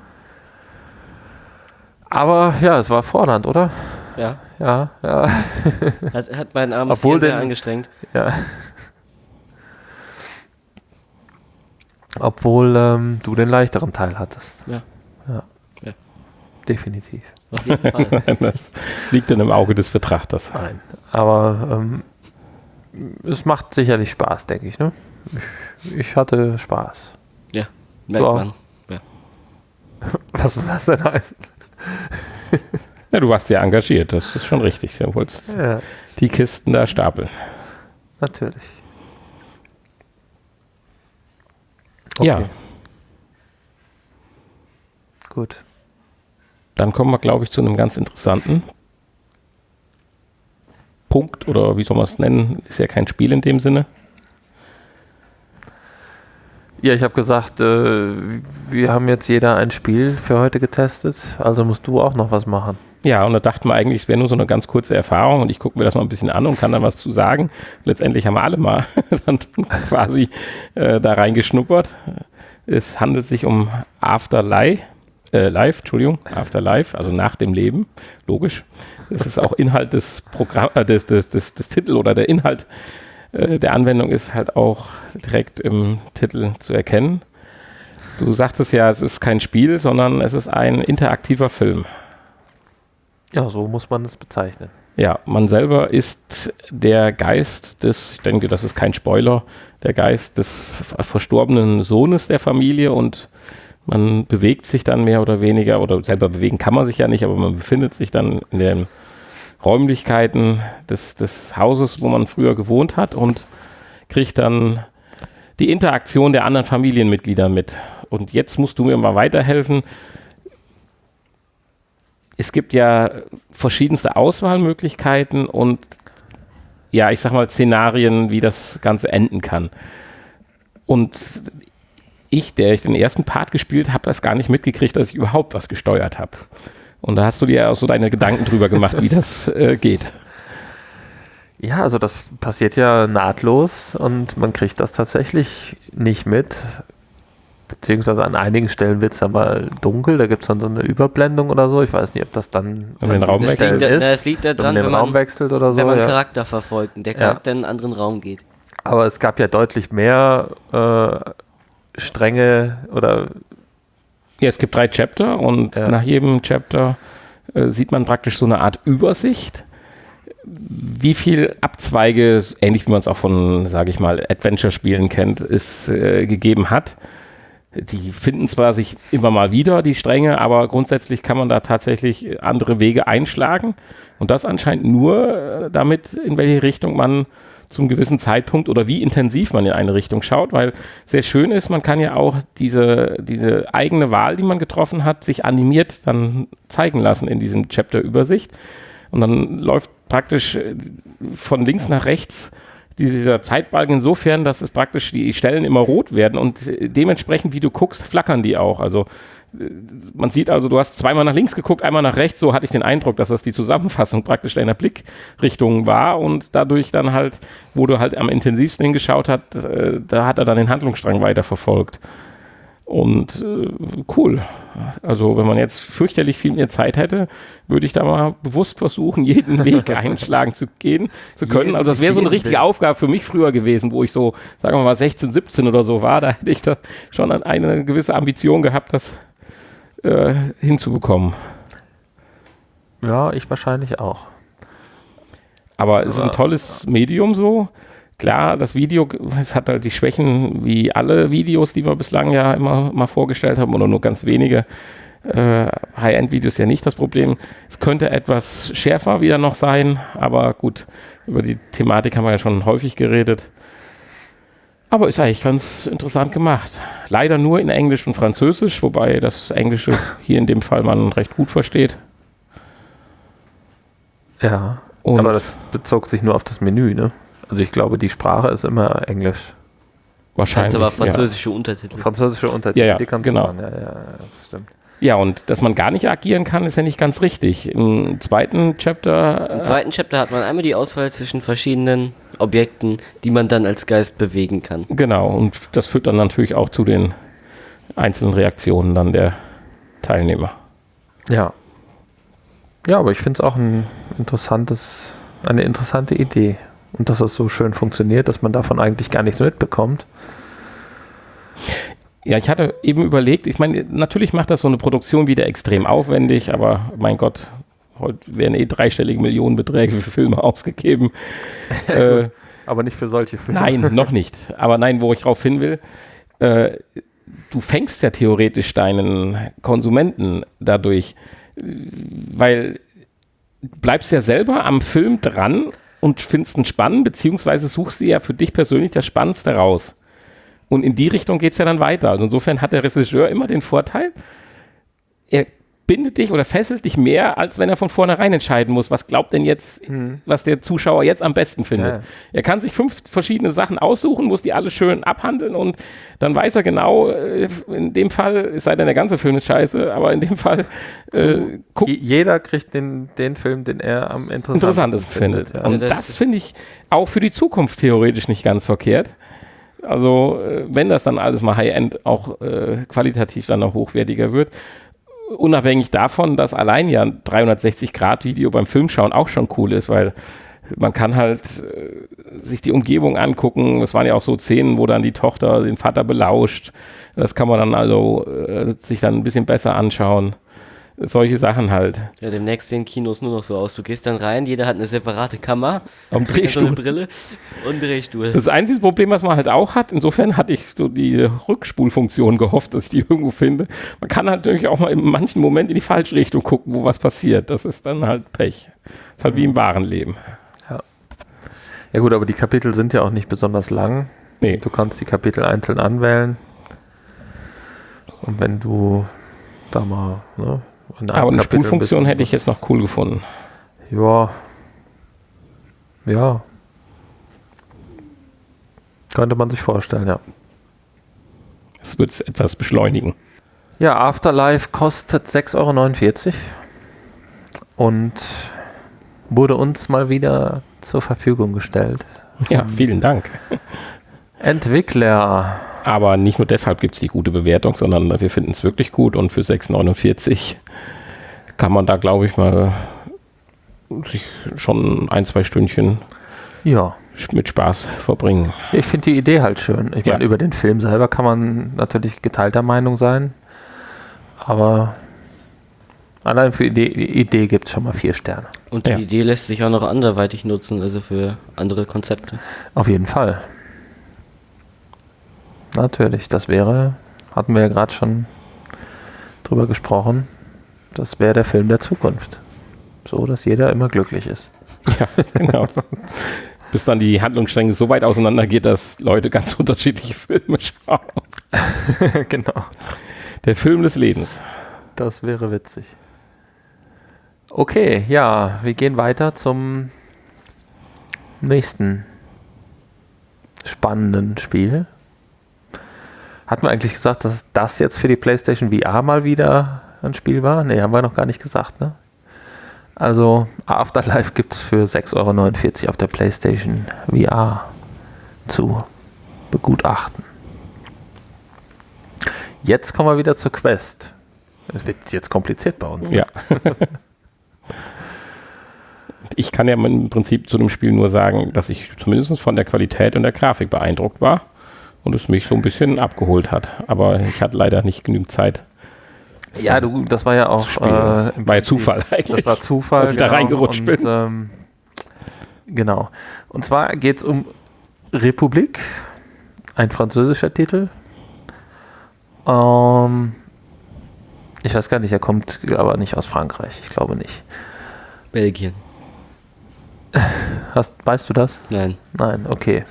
Aber ja, es war fordernd, oder? ja, Ja, ja, hat, hat meinen armen Obwohl Stil sehr den- angestrengt. ja. Obwohl ähm, du den leichteren Teil hattest. Ja. Ja. Ja. Definitiv. Auf jeden Fall. Das liegt dann im Auge des Betrachters. Nein. Aber ähm, es macht sicherlich Spaß, denke ich, ne? Ich, ich hatte Spaß. Ja, merkt auch. man. Was soll das denn heißen? Ja, du warst sehr engagiert, das ist schon richtig. Du wolltest Ja, die Kisten da stapeln. natürlich. Ja, Gut. dann kommen wir, glaube ich, zu einem ganz interessanten Punkt, oder wie soll man es nennen? Ist ja kein Spiel in dem Sinne. Ja, ich habe gesagt, äh, wir haben jetzt jeder ein Spiel für heute getestet, also musst du auch noch was machen. Ja, und da dachten wir eigentlich, es wäre nur so eine ganz kurze Erfahrung und ich gucke mir das mal ein bisschen an und kann dann was zu sagen. Letztendlich haben wir alle mal dann quasi äh, da reingeschnuppert. Es handelt sich um Afterlife, äh, Life, Entschuldigung, Afterlife, also nach dem Leben, logisch. Das ist auch Inhalt des Programms, äh, des, des, des, des Titels oder der Inhalt äh, der Anwendung ist halt auch direkt im Titel zu erkennen. Du sagtest ja, es ist kein Spiel, sondern es ist ein interaktiver Film. Ja, so muss man es bezeichnen. Ja, man selber ist der Geist des, ich denke, das ist kein Spoiler, der Geist des verstorbenen Sohnes der Familie und man bewegt sich dann mehr oder weniger, oder selber bewegen kann man sich ja nicht, aber man befindet sich dann in den Räumlichkeiten des, des Hauses, wo man früher gewohnt hat und kriegt dann die Interaktion der anderen Familienmitglieder mit. Und jetzt musst du mir mal weiterhelfen. Es gibt ja verschiedenste Auswahlmöglichkeiten und ja, ich sag mal Szenarien, wie das Ganze enden kann. Und ich, der ich den ersten Part gespielt habe, das gar nicht mitgekriegt, dass ich überhaupt was gesteuert habe. Und da hast du dir auch so deine Gedanken drüber gemacht, wie das äh, geht. Ja, also das passiert ja nahtlos und man kriegt das tatsächlich nicht mit. Beziehungsweise an einigen Stellen wird es dann mal dunkel, da gibt es dann so eine Überblendung oder so. Ich weiß nicht, ob das dann wenn man den Raum wechselt. ist. Es liegt da dran, wenn man den wenn man, Raum wechselt oder so. wenn man ja. Charakter verfolgt und der Charakter ja. in einen anderen Raum geht. Aber es gab ja deutlich mehr äh, Stränge oder... Ja, es gibt drei Chapter und ja. nach jedem Chapter äh, sieht man praktisch so eine Art Übersicht, wie viel Abzweige, ähnlich wie man es auch von, sage ich mal, Adventure-Spielen kennt, es äh, gegeben hat. Die finden zwar sich immer mal wieder, die Stränge, aber grundsätzlich kann man da tatsächlich andere Wege einschlagen. Und das anscheinend nur äh, damit, in welche Richtung man zum gewissen Zeitpunkt oder wie intensiv man in eine Richtung schaut, weil sehr schön ist, man kann ja auch diese, diese eigene Wahl, die man getroffen hat, sich animiert dann zeigen lassen in diesem Chapter-Übersicht. Und dann läuft praktisch von links nach rechts dieser Zeitbalken insofern, dass es praktisch die Stellen immer rot werden und dementsprechend, wie du guckst, flackern die auch. Also man sieht also, du hast zweimal nach links geguckt, einmal nach rechts, so hatte ich den Eindruck, dass das die Zusammenfassung praktisch deiner Blickrichtung war und dadurch dann halt, wo du halt am intensivsten hingeschaut hast, äh, da hat er dann den Handlungsstrang weiterverfolgt. Und äh, cool. Also wenn man jetzt fürchterlich viel mehr Zeit hätte, würde ich da mal bewusst versuchen, jeden Weg einschlagen zu gehen, zu können. Jeden, also das wäre so eine richtige Weg. Aufgabe für mich früher gewesen, wo ich so, sagen wir mal, sechzehn, siebzehn oder so war. Da hätte ich da schon eine gewisse Ambition gehabt, das äh, hinzubekommen. Ja, ich wahrscheinlich auch. Aber es ist ein tolles Medium so. Klar, das Video, es hat halt die Schwächen wie alle Videos, die wir bislang ja immer mal vorgestellt haben, oder nur ganz wenige äh, High-End-Videos ja nicht das Problem. Es könnte etwas schärfer wieder noch sein, aber gut, über die Thematik haben wir ja schon häufig geredet. Aber ist eigentlich ganz interessant gemacht. Leider nur in Englisch und Französisch, wobei das Englische hier in dem Fall man recht gut versteht. Ja, und aber das bezog sich nur auf das Menü, ne? Also ich glaube, die Sprache ist immer Englisch. Wahrscheinlich. Kannst aber französische ja. Untertitel. Französische Untertitel, ja, ja, die kannst genau. du machen. Ja, ja, das stimmt. Ja, und dass man gar nicht agieren kann, ist ja nicht ganz richtig. Im zweiten Chapter... Im zweiten Chapter hat man einmal die Auswahl zwischen verschiedenen Objekten, die man dann als Geist bewegen kann. Genau, und das führt dann natürlich auch zu den einzelnen Reaktionen dann der Teilnehmer. Ja. Ja, aber ich finde es auch ein interessantes, eine interessante Idee. Und dass das so schön funktioniert, dass man davon eigentlich gar nichts mitbekommt. Ja, ich hatte eben überlegt, ich meine, natürlich macht das so eine Produktion wieder extrem aufwendig, aber mein Gott, heute werden eh dreistellige Millionenbeträge für Filme ausgegeben. äh, aber nicht für solche Filme. Nein, noch nicht. Aber nein, wo ich drauf hin will, äh, du fängst ja theoretisch deinen Konsumenten dadurch, weil du bleibst ja selber am Film dran und findest ihn spannend, beziehungsweise suchst du ja für dich persönlich das Spannendste raus. Und in die Richtung geht es ja dann weiter. Also insofern hat der Regisseur immer den Vorteil, er bindet dich oder fesselt dich mehr, als wenn er von vornherein entscheiden muss, was glaubt denn jetzt, mhm. was der Zuschauer jetzt am besten findet. Ja. Er kann sich fünf verschiedene Sachen aussuchen, muss die alle schön abhandeln und dann weiß er genau, in dem Fall, es sei denn, der ganze Film ist scheiße, aber in dem Fall äh, guckt... Jeder kriegt den, den Film, den er am interessantesten, interessantesten findet. findet. Ja. Und das, das finde ich auch für die Zukunft theoretisch nicht ganz verkehrt. Also wenn das dann alles mal High-End auch äh, qualitativ dann noch hochwertiger wird, unabhängig davon, dass allein ja ein dreihundertsechzig Grad Video beim Filmschauen auch schon cool ist, weil man kann halt äh, sich die Umgebung angucken. Es waren ja auch so Szenen, wo dann die Tochter den Vater belauscht. Das kann man dann also äh, sich dann ein bisschen besser anschauen. Solche Sachen halt. Ja, demnächst sehen Kinos nur noch so aus. Du gehst dann rein, jeder hat eine separate Kamera, am Drehstuhl, eine Brille und Drehstuhl. Das einzige Problem, was man halt auch hat, insofern hatte ich so die Rückspulfunktion gehofft, dass ich die irgendwo finde. Man kann halt natürlich auch mal in manchen Momenten in die falsche Richtung gucken, wo was passiert. Das ist dann halt Pech. Das ist halt wie im wahren Leben. Ja. Ja gut, aber die Kapitel sind ja auch nicht besonders lang. Nee. Du kannst die Kapitel einzeln anwählen. Und wenn du da mal, ne, in einem Aber eine Kapitel ein Spulfunktion bisschen hätte ich was- jetzt noch cool gefunden. Ja. Ja. Könnte man sich vorstellen, ja. Das wird es etwas beschleunigen. Ja, Afterlife kostet sechs Euro neunundvierzig und wurde uns mal wieder zur Verfügung gestellt. Ja, vielen Dank. Entwickler. Aber nicht nur deshalb gibt es die gute Bewertung, sondern wir finden es wirklich gut und für sechs Euro neunundvierzig kann man da, glaube ich, mal sich schon ein, zwei Stündchen Ja. mit Spaß verbringen. Ich finde die Idee halt schön. Ich Ja. meine, über den Film selber kann man natürlich geteilter Meinung sein, aber allein für die Idee, Idee gibt es schon mal vier Sterne. Und die Ja. Idee lässt sich auch noch anderweitig nutzen, also für andere Konzepte. Auf jeden Fall. Natürlich, das wäre, hatten wir ja gerade schon drüber gesprochen, das wäre der Film der Zukunft. So, dass jeder immer glücklich ist. Ja, genau. Bis dann die Handlungsstränge so weit auseinander geht, dass Leute ganz unterschiedliche Filme schauen. Genau. Der Film des Lebens. Das wäre witzig. Okay, ja, wir gehen weiter zum nächsten spannenden Spiel. Hatten wir eigentlich gesagt, dass das jetzt für die PlayStation V R mal wieder ein Spiel war? Ne, haben wir noch gar nicht gesagt, ne? Also Afterlife gibt es für sechs Euro neunundvierzig auf der PlayStation V R zu begutachten. Jetzt kommen wir wieder zur Quest. Es wird jetzt kompliziert bei uns. Ja. Ich kann ja im Prinzip zu dem Spiel nur sagen, dass ich zumindest von der Qualität und der Grafik beeindruckt war und es mich so ein bisschen abgeholt hat. Aber ich hatte leider nicht genügend Zeit. Ja, du, das war ja auch Spiel. äh, im War ja Prinzip- Zufall eigentlich. Das war Zufall, dass ich da reingerutscht und, bin. Ähm, genau. Und zwar geht es um Republik, ein französischer Titel. Ähm, ich weiß gar nicht, er kommt aber nicht aus Frankreich, ich glaube nicht. Belgien. Hast, weißt du das? Nein. Nein, okay.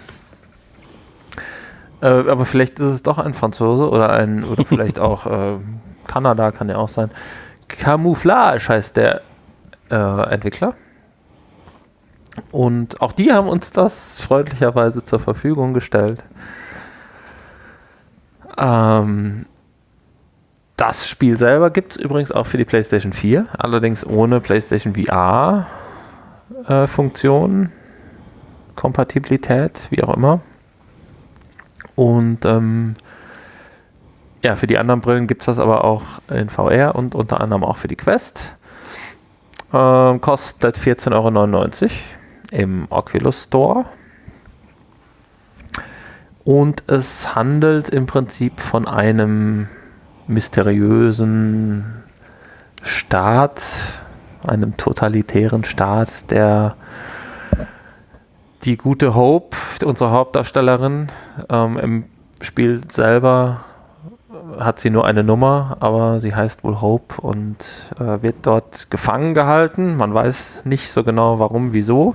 Äh, aber vielleicht ist es doch ein Franzose oder ein, oder vielleicht auch äh, Kanada, kann ja auch sein. Camouflage heißt der äh, Entwickler. Und auch die haben uns das freundlicherweise zur Verfügung gestellt. Ähm, das Spiel selber gibt es übrigens auch für die PlayStation vier, allerdings ohne PlayStation V R äh, Funktion, Kompatibilität, wie auch immer. Und ähm, ja, für die anderen Brillen gibt es das aber auch in V R und unter anderem auch für die Quest. Ähm, kostet vierzehn Euro neunundneunzig im Oculus Store. Und es handelt im Prinzip von einem mysteriösen Staat, einem totalitären Staat, der die gute Hope, unsere Hauptdarstellerin, ähm, im Spiel selber hat sie nur eine Nummer, aber sie heißt wohl Hope und äh, wird dort gefangen gehalten. Man weiß nicht so genau warum, wieso.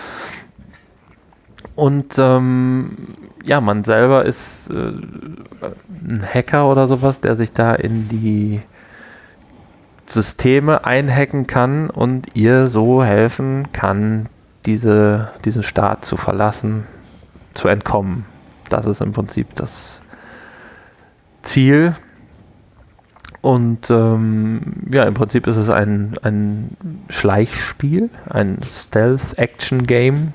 Und ähm, ja, man selber ist äh, ein Hacker oder sowas, der sich da in die Systeme einhacken kann und ihr so helfen kann, diese, diesen Staat zu verlassen, zu entkommen. Das ist im Prinzip das Ziel. Und ähm, ja, im Prinzip ist es ein, ein Schleichspiel, ein Stealth-Action-Game.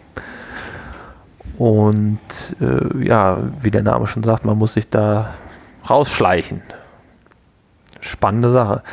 Und äh, ja, wie der Name schon sagt, man muss sich da rausschleichen. Spannende Sache.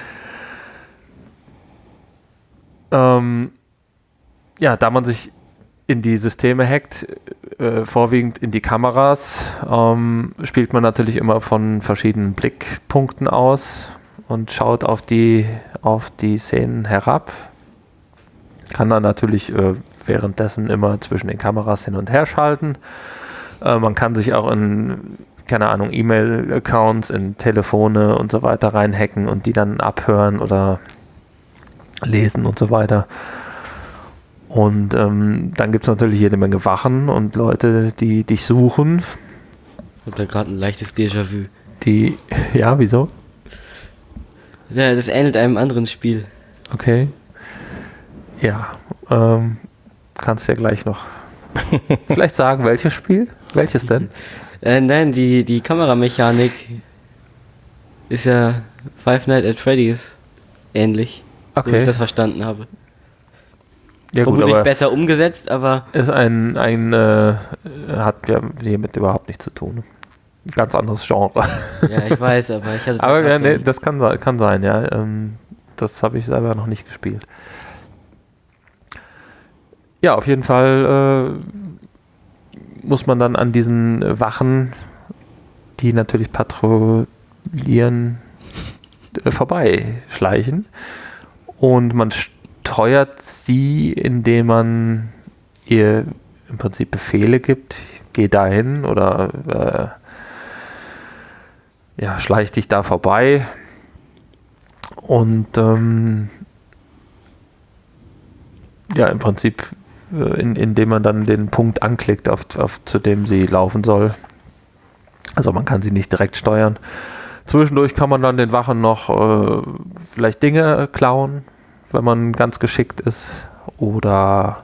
Ähm, ja, da man sich in die Systeme hackt, äh, vorwiegend in die Kameras, ähm, spielt man natürlich immer von verschiedenen Blickpunkten aus und schaut auf die, auf die Szenen herab. Kann dann natürlich äh, währenddessen immer zwischen den Kameras hin und her schalten. Äh, man kann sich auch in, keine Ahnung, E-Mail-Accounts, in Telefone und so weiter reinhacken und die dann abhören oder lesen und so weiter. Und ähm, dann gibt es natürlich jede Menge Wachen und Leute, die dich suchen. Ich hab da gerade ein leichtes Déjà-vu. Die, ja, wieso? Ja, das ähnelt einem anderen Spiel. Okay. Ja, ähm, kannst ja gleich noch vielleicht sagen, welches Spiel? Welches denn? Äh, nein, die, die Kameramechanik ist ja Five Nights at Freddy's ähnlich. So wie Okay. ich das verstanden habe. Ja, gut, Vermutlich aber besser umgesetzt, aber ist ein, ein äh, hat ja hiermit überhaupt nichts zu tun. Ein ganz anderes Genre. ja, ich weiß, aber ich hatte da Aber grad ja, so nee, ein- das kann, se- kann sein, ja. Ähm, das habe ich selber noch nicht gespielt. Ja, auf jeden Fall äh, muss man dann an diesen Wachen, die natürlich patrouillieren, äh, vorbeischleichen. Und man steuert sie, indem man ihr im Prinzip Befehle gibt. Geh dahin oder äh, ja, schleich dich da vorbei. Und ähm, ja, im Prinzip, äh, in, indem man dann den Punkt anklickt, auf, auf, zu dem sie laufen soll. Also man kann sie nicht direkt steuern. Zwischendurch kann man dann den Wachen noch äh, vielleicht Dinge klauen, wenn man ganz geschickt ist. Oder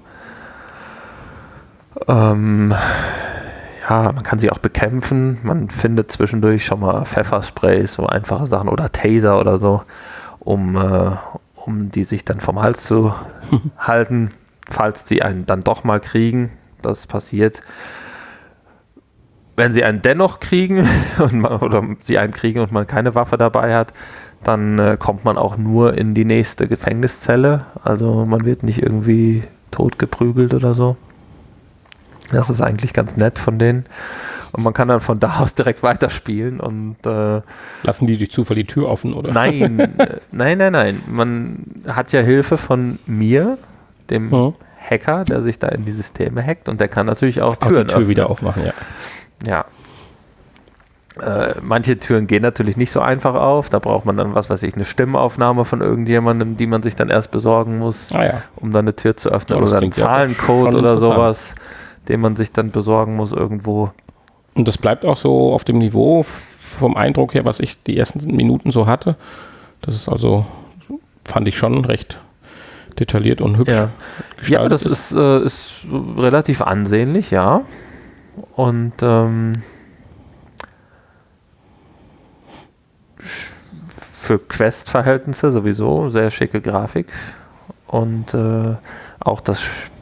ähm, ja, man kann sie auch bekämpfen. Man findet zwischendurch schon mal Pfeffersprays, so einfache Sachen oder Taser oder so, um, äh, um die sich dann vom Hals zu halten, falls sie einen dann doch mal kriegen. Das passiert. Wenn sie einen dennoch kriegen und man, oder sie einen kriegen und man keine Waffe dabei hat, dann äh, kommt man auch nur in die nächste Gefängniszelle. Also man wird nicht irgendwie totgeprügelt oder so. Das ist eigentlich ganz nett von denen. Und man kann dann von da aus direkt weiterspielen und äh, Lassen die durch Zufall die Tür offen, oder? nein, äh, nein, nein, nein. Man hat ja Hilfe von mir, dem Mhm. Hacker, der sich da in die Systeme hackt und der kann natürlich auch Auch die Türen Tür öffnen. wieder aufmachen, ja. Ja. Äh, manche Türen gehen natürlich nicht so einfach auf. Da braucht man dann, was weiß ich, eine Stimmaufnahme von irgendjemandem, die man sich dann erst besorgen muss, Ah ja. um dann eine Tür zu öffnen. Ja, das oder einen klingt ja Zahlencode schon oder interessant. sowas, den man sich dann besorgen muss irgendwo. Und das bleibt auch so auf dem Niveau vom Eindruck her, was ich die ersten Minuten so hatte. Das ist also, fand ich schon recht detailliert und hübsch Ja, gestaltet. ja das ist, äh, ist relativ ansehnlich, ja. Und ähm, für Quest-Verhältnisse sowieso sehr schicke Grafik. Und äh, auch das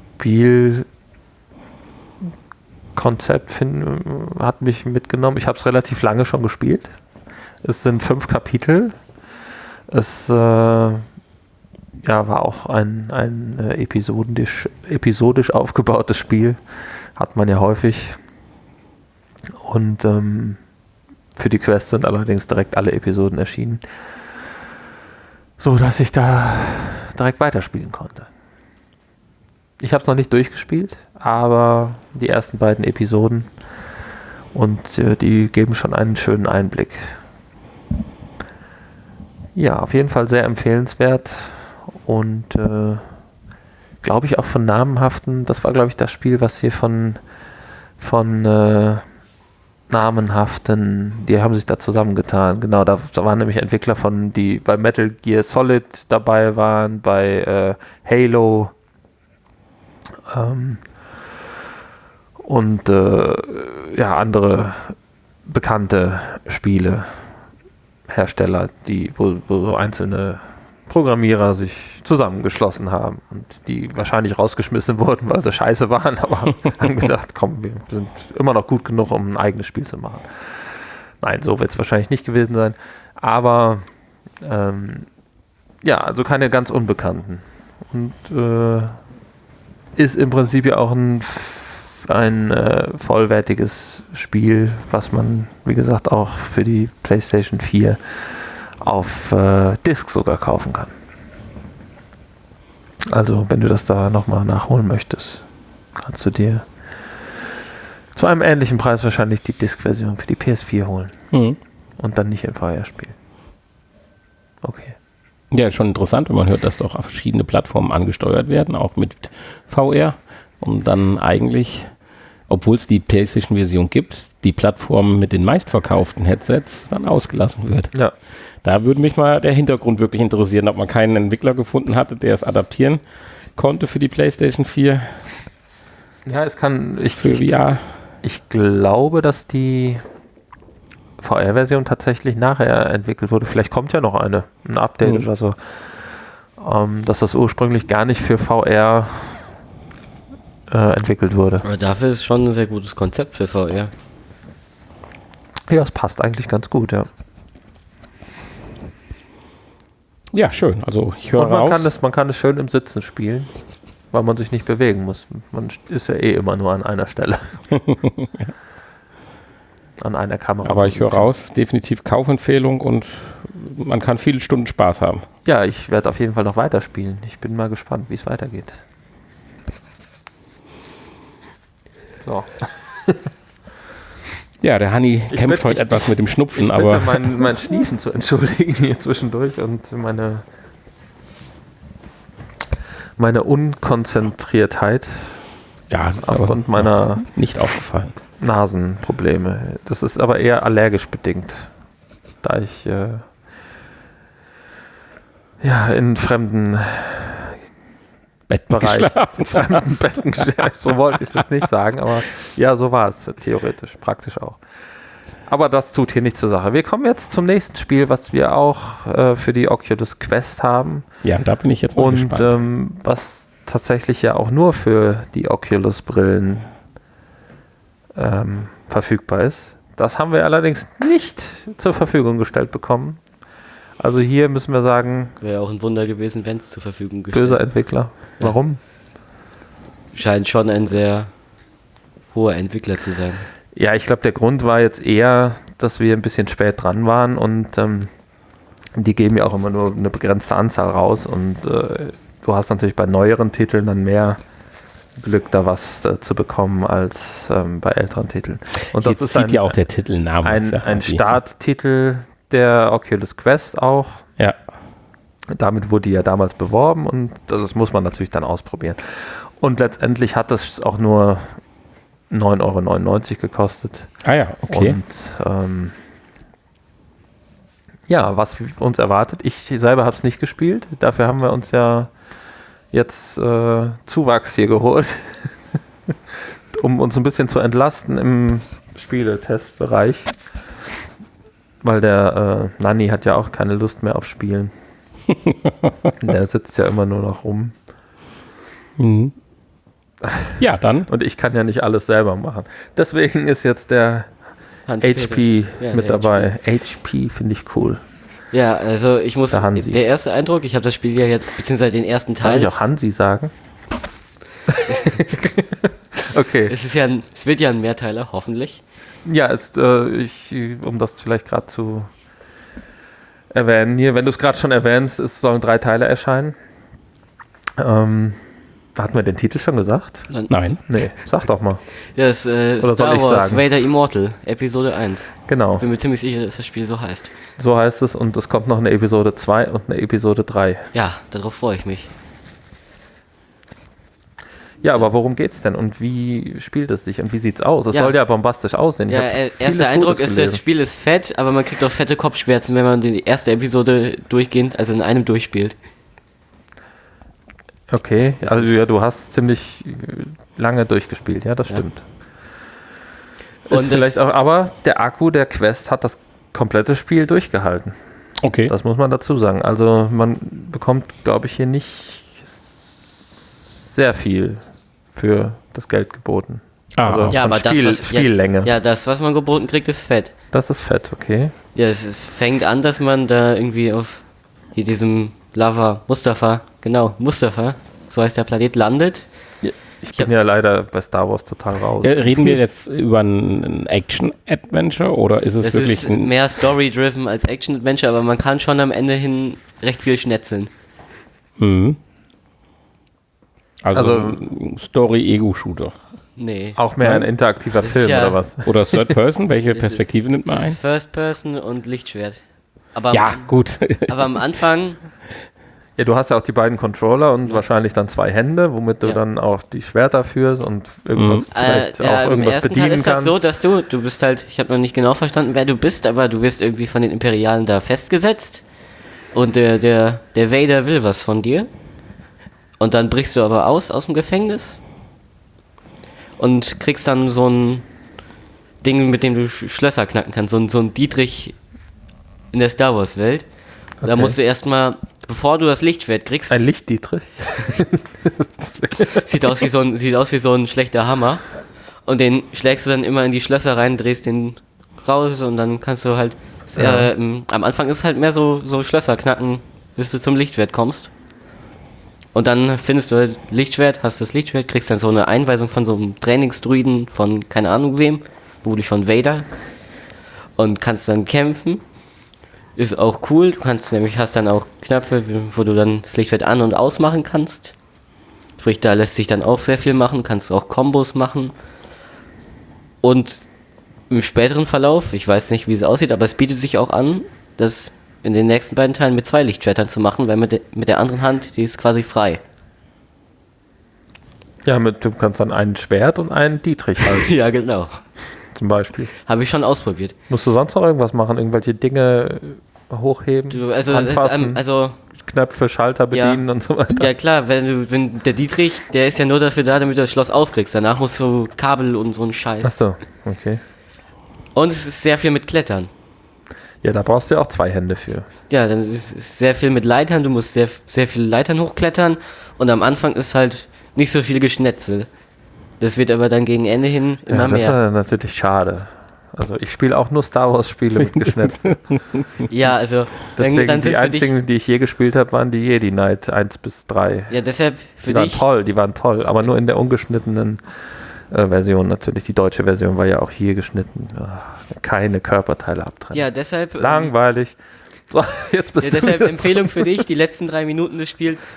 Spielkonzept find, hat mich mitgenommen. Ich habe es relativ lange schon gespielt. Es sind fünf Kapitel. Es äh, ja, war auch ein, ein äh, episodisch, episodisch aufgebautes Spiel. Hat man ja häufig. Und ähm, für die Quests sind allerdings direkt alle Episoden erschienen. So, dass ich da direkt weiterspielen konnte. Ich habe es noch nicht durchgespielt, aber die ersten beiden Episoden und äh, die geben schon einen schönen Einblick. Ja, auf jeden Fall sehr empfehlenswert und äh, glaube ich auch von namenhaften, das war glaube ich das Spiel, was hier von, von äh, namenhaften, die haben sich da zusammengetan. Genau, da, da waren nämlich Entwickler von, die bei Metal Gear Solid dabei waren, bei äh, Halo ähm, und äh, ja, andere bekannte Spiele, Hersteller, die, wo, wo so einzelne Programmierer sich zusammengeschlossen haben und die wahrscheinlich rausgeschmissen wurden, weil sie scheiße waren, aber haben gedacht, komm, wir sind immer noch gut genug, um ein eigenes Spiel zu machen. Nein, so wird es wahrscheinlich nicht gewesen sein, aber ähm, ja, also keine ganz Unbekannten. Und äh, ist im Prinzip ja auch ein, ein äh, vollwertiges Spiel, was man, wie gesagt, auch für die PlayStation vier auf äh, Disc sogar kaufen kann. Also, wenn du das da nochmal nachholen möchtest, kannst du dir zu einem ähnlichen Preis wahrscheinlich die Disc-Version für die P S vier holen Mhm. und dann nicht in V R spielen. Okay. Ja, schon interessant, wenn man hört, dass doch verschiedene Plattformen angesteuert werden, auch mit V R. Und dann eigentlich, obwohl es die PlayStation-Version gibt, die Plattform mit den meistverkauften Headsets dann ausgelassen wird. Ja. Da würde mich mal der Hintergrund wirklich interessieren, ob man keinen Entwickler gefunden hatte, der es adaptieren konnte für die PlayStation vier. Ja, es kann, ich, für ich, V R. ich glaube, dass die V R-Version tatsächlich nachher entwickelt wurde. Vielleicht kommt ja noch eine, ein Update mhm. oder so. Ähm, dass das ursprünglich gar nicht für V R äh, entwickelt wurde. Aber dafür ist es schon ein sehr gutes Konzept für V R. Ja, es passt eigentlich ganz gut, ja. Ja, schön. Also ich höre Und man raus. kann, das, man kann es schön im Sitzen spielen, weil man sich nicht bewegen muss. Man ist ja eh immer nur an einer Stelle. An einer Kamera. Aber ich höre raus, definitiv Kaufempfehlung und man kann viele Stunden Spaß haben. Ja, ich werde auf jeden Fall noch weiterspielen. Ich bin mal gespannt, wie es weitergeht. So. Ja, der Hanni Ich kämpft bitte- heute ich- etwas mit dem Schnupfen, Ich aber bitte mein, mein Schniefen zu entschuldigen hier zwischendurch und meine, meine Unkonzentriertheit ja, das ist aber aufgrund meiner nicht aufgefallen. Nasenprobleme. Das ist aber eher allergisch bedingt, da ich äh, ja in fremden Betten Bereich, geschlafen. in fremden Betten geschlafen. So wollte ich es jetzt nicht sagen, aber ja, so war es theoretisch, praktisch auch. Aber das tut hier nicht zur Sache. Wir kommen jetzt zum nächsten Spiel, was wir auch äh, für die Oculus Quest haben Ja, da bin ich jetzt mal und gespannt. ähm, was tatsächlich ja auch nur für die Oculus-Brillen ähm, verfügbar ist. Das haben wir allerdings nicht zur Verfügung gestellt bekommen. Also hier müssen wir sagen, Wäre auch ein Wunder gewesen, wenn es zur Verfügung gestellt böser Entwickler. Ja. Warum? Scheint schon ein sehr hoher Entwickler zu sein. Ja, ich glaube, der Grund war jetzt eher, dass wir ein bisschen spät dran waren und ähm, die geben ja auch immer nur eine begrenzte Anzahl raus und äh, du hast natürlich bei neueren Titeln dann mehr Glück, da was äh, zu bekommen als ähm, bei älteren Titeln. Und das Hier ist zieht ein, ja auch der Titelname. ein, ja, ein irgendwie. Starttitel der Oculus Quest auch. Ja, Damit wurde die ja damals beworben und das muss man natürlich dann ausprobieren. Und letztendlich hat das auch nur neun Euro neunundneunzig gekostet. ah ja, okay. Und ähm, ja, was uns erwartet, ich selber habe es nicht gespielt, dafür haben wir uns ja jetzt äh, Zuwachs hier geholt, um uns ein bisschen zu entlasten im Spieletestbereich, weil der äh, Nanni hat ja auch keine Lust mehr auf Spielen. Der sitzt ja immer nur noch rum. Mhm. Ja, dann. Und ich kann ja nicht alles selber machen. Deswegen ist jetzt der Hans-Peter. H P Ja, mit der dabei. H P finde ich cool. Ja, also ich muss, Der Hansi. der erste Eindruck, ich habe das Spiel ja jetzt, beziehungsweise den ersten Kann Teil. ich auch Hansi sagen? Okay. Es ist ja ein, es wird ja ein Mehrteiler, hoffentlich. Ja, jetzt, äh, ich, um das vielleicht gerade zu erwähnen hier, wenn du es gerade schon erwähnst, es sollen drei Teile erscheinen. Ähm, hatten wir den Titel schon gesagt? Nein. Nee, sag doch mal. Das äh, soll Star ich Wars sagen? Vader Immortal, Episode eins. Genau, Bin mir ziemlich sicher, dass das Spiel so heißt. so heißt es und es kommt noch eine Episode zwei und eine Episode drei. Ja, darauf freue ich mich. Ja, aber worum geht's denn und wie spielt es sich und wie sieht's aus? Es Ja. soll ja bombastisch aussehen. Ich Ja, hab äh, vieles erster Eindruck Gutes ist, gelesen. das Spiel ist fett, aber man kriegt auch fette Kopfschmerzen, wenn man die erste Episode durchgehend, also in einem durchspielt. Okay, Das also ist- ja, du hast ziemlich äh, lange durchgespielt, ja, das Ja. stimmt. Und Ist vielleicht das- auch, aber der Akku der Quest hat das komplette Spiel durchgehalten. Okay. Das muss man dazu sagen. Also man bekommt, glaube ich, hier nicht sehr viel für das Geld geboten. Ah, also Ja, von aber das, Spiel, was- ja- Spiellänge. Ja, das, was man geboten kriegt, ist fett. Das ist fett, okay. Ja, es, es fängt an, dass man da irgendwie auf hier diesem Lava, Mustafa, genau, Mustafa, so heißt der Planet, landet. Ich bin ja leider bei Star Wars total raus. Äh, reden wir jetzt über ein, ein Action-Adventure oder ist es Es wirklich ist ein... mehr Story-driven als Action-Adventure, aber man kann schon am Ende hin recht viel schnetzeln. Mhm. Also, Also- ein Story-Ego-Shooter. Nee. Auch mehr ein Nein. interaktiver Das ist Film ja- oder was? Oder Third Person, welche Das ist- Perspektive nimmt man Das ein? ist First Person und Lichtschwert. Aber, Ja, am, gut. aber am Anfang Ja, du hast ja auch die beiden Controller und Ja. wahrscheinlich dann zwei Hände, womit du Ja. dann auch die Schwerter führst und irgendwas Äh, vielleicht ja, auch im irgendwas ersten bedienen Teil ist das kannst. so, dass du, du bist halt, ich habe noch nicht genau verstanden, wer du bist, aber du wirst irgendwie von den Imperialen da festgesetzt und der, der, der Vader will was von dir und dann brichst du aber aus aus dem Gefängnis und kriegst dann so ein Ding, mit dem du Sch- Schlösser knacken kannst, so ein, so ein Dietrich in der Star Wars Welt. Da Okay. musst du erstmal, bevor du das Lichtschwert kriegst, Ein Lichtdietrich. sieht aus wie so ein, sieht aus wie so ein schlechter Hammer. Und den schlägst du dann immer in die Schlösser rein, drehst den raus und dann kannst du halt. Ja. Äh, m- am Anfang ist halt mehr so, so Schlösser knacken, bis du zum Lichtschwert kommst. Und dann findest du halt Lichtschwert, hast das Lichtschwert, kriegst dann so eine Einweisung von so einem Trainingsdruiden von keine Ahnung wem, vermutlich von Vader. Und kannst dann kämpfen. Ist auch cool, du kannst nämlich, hast dann auch Knöpfe, wo du dann das Lichtschwert an- und ausmachen kannst. Sprich, da lässt sich dann auch sehr viel machen, kannst auch Kombos machen. Und im späteren Verlauf, ich weiß nicht, wie es aussieht, aber es bietet sich auch an, das in den nächsten beiden Teilen mit zwei Lichtschwertern zu machen, weil mit, de mit der anderen Hand, die ist quasi frei. Ja, mit, du kannst dann ein Schwert und einen Dietrich halten, Ja, genau. zum Beispiel. Habe ich schon ausprobiert. Musst du sonst noch irgendwas machen? Irgendwelche Dinge hochheben, Du, also, das ist, anfassen, ähm, also, Knöpfe, Schalter Ja. bedienen und so weiter? ja klar, wenn du, wenn der Dietrich, der ist ja nur dafür da, damit du das Schloss aufkriegst. Danach musst du Kabel und so einen Scheiß. Achso, okay. Und es ist sehr viel mit Klettern. Ja, da brauchst du ja auch zwei Hände für. Ja, dann ist es sehr viel mit Leitern, du musst sehr, sehr viele Leitern hochklettern und am Anfang ist halt nicht so viel Geschnetzel. Das wird aber dann gegen Ende hin immer Ja, das ist mehr. ja natürlich schade. Also ich spiele auch nur Star Wars Spiele mit Geschnetzel. Ja, also Deswegen dann, dann die sind für dich, einzigen, die ich je gespielt habe, waren die Jedi Knight eins bis drei. ja deshalb für Die waren dich, toll, die waren toll, aber nur in der ungeschnittenen äh, Version natürlich. Die deutsche Version war ja auch hier geschnitten. Ach, keine Körperteile abtrennen. ja deshalb, ähm, Langweilig. So, jetzt bist ja, du deshalb wieder Empfehlung für dich, die letzten drei Minuten des Spiels.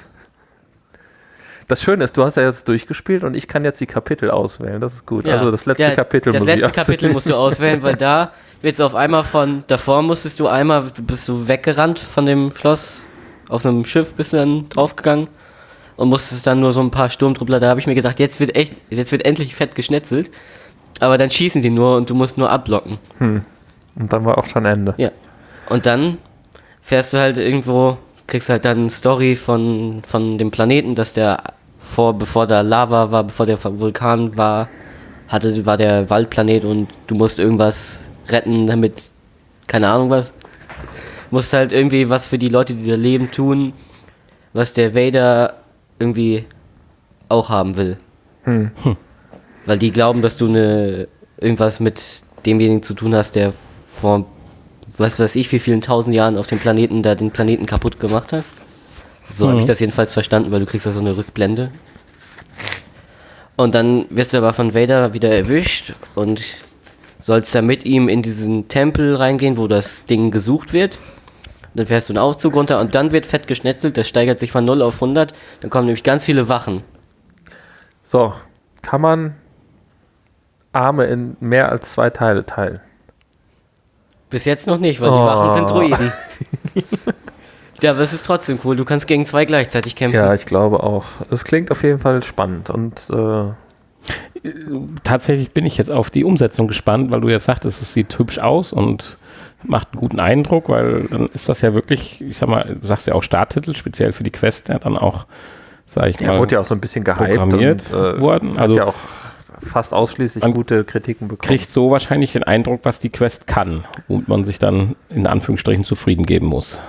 Das Schöne ist, du hast ja jetzt durchgespielt und ich kann jetzt die Kapitel auswählen. Das ist gut. Ja. Also das letzte Ja, Kapitel Das muss letzte ich Kapitel auswählen. musst du auswählen, weil da wird's auf einmal von, davor musstest du einmal, du bist du weggerannt von dem Schloss, auf einem Schiff bist du dann draufgegangen und musstest dann nur so ein paar Sturmtruppler, da habe ich mir gedacht, jetzt wird echt, jetzt wird endlich fett geschnetzelt, aber dann schießen die nur und du musst nur abblocken. Und dann war auch schon Ende. Ja. Und dann fährst du halt irgendwo, kriegst halt dann eine Story von, von dem Planeten, dass der vor, bevor da Lava war, bevor der Vulkan war, hatte, war der Waldplanet und du musst irgendwas retten, damit, keine Ahnung was, musst halt irgendwie was für die Leute, die da leben, tun, was der Vader irgendwie auch haben will. Hm. Weil die glauben, dass du eine irgendwas mit demjenigen zu tun hast, der vor was weiß ich wie vielen tausend Jahren auf dem Planeten da den Planeten kaputt gemacht hat. So habe ich das jedenfalls verstanden, weil du kriegst da so eine Rückblende. Und dann wirst du aber von Vader wieder erwischt und sollst da mit ihm in diesen Tempel reingehen, wo das Ding gesucht wird. Dann fährst du einen Aufzug runter und dann wird fett geschnetzelt, das steigert sich von null auf hundert. Dann kommen nämlich ganz viele Wachen. So, kann man Arme in mehr als zwei Teile teilen? Bis jetzt noch nicht, weil die Oh. Wachen sind Druiden. Ja, aber es ist trotzdem cool. Du kannst gegen zwei gleichzeitig kämpfen. Ja, ich glaube auch. Es klingt auf jeden Fall spannend und äh, Tatsächlich bin ich jetzt auf die Umsetzung gespannt, weil du ja sagtest, es sieht hübsch aus und macht einen guten Eindruck, weil dann ist das ja wirklich, ich sag mal, du sagst ja auch Starttitel, speziell für die Quest, ja dann auch, sag ich der mal, wurde ja auch so ein bisschen gehypt programmiert und äh, worden. hat Also ja auch fast ausschließlich man gute Kritiken bekommen. kriegt so wahrscheinlich den Eindruck, was die Quest kann und man sich dann in Anführungsstrichen zufrieden geben muss.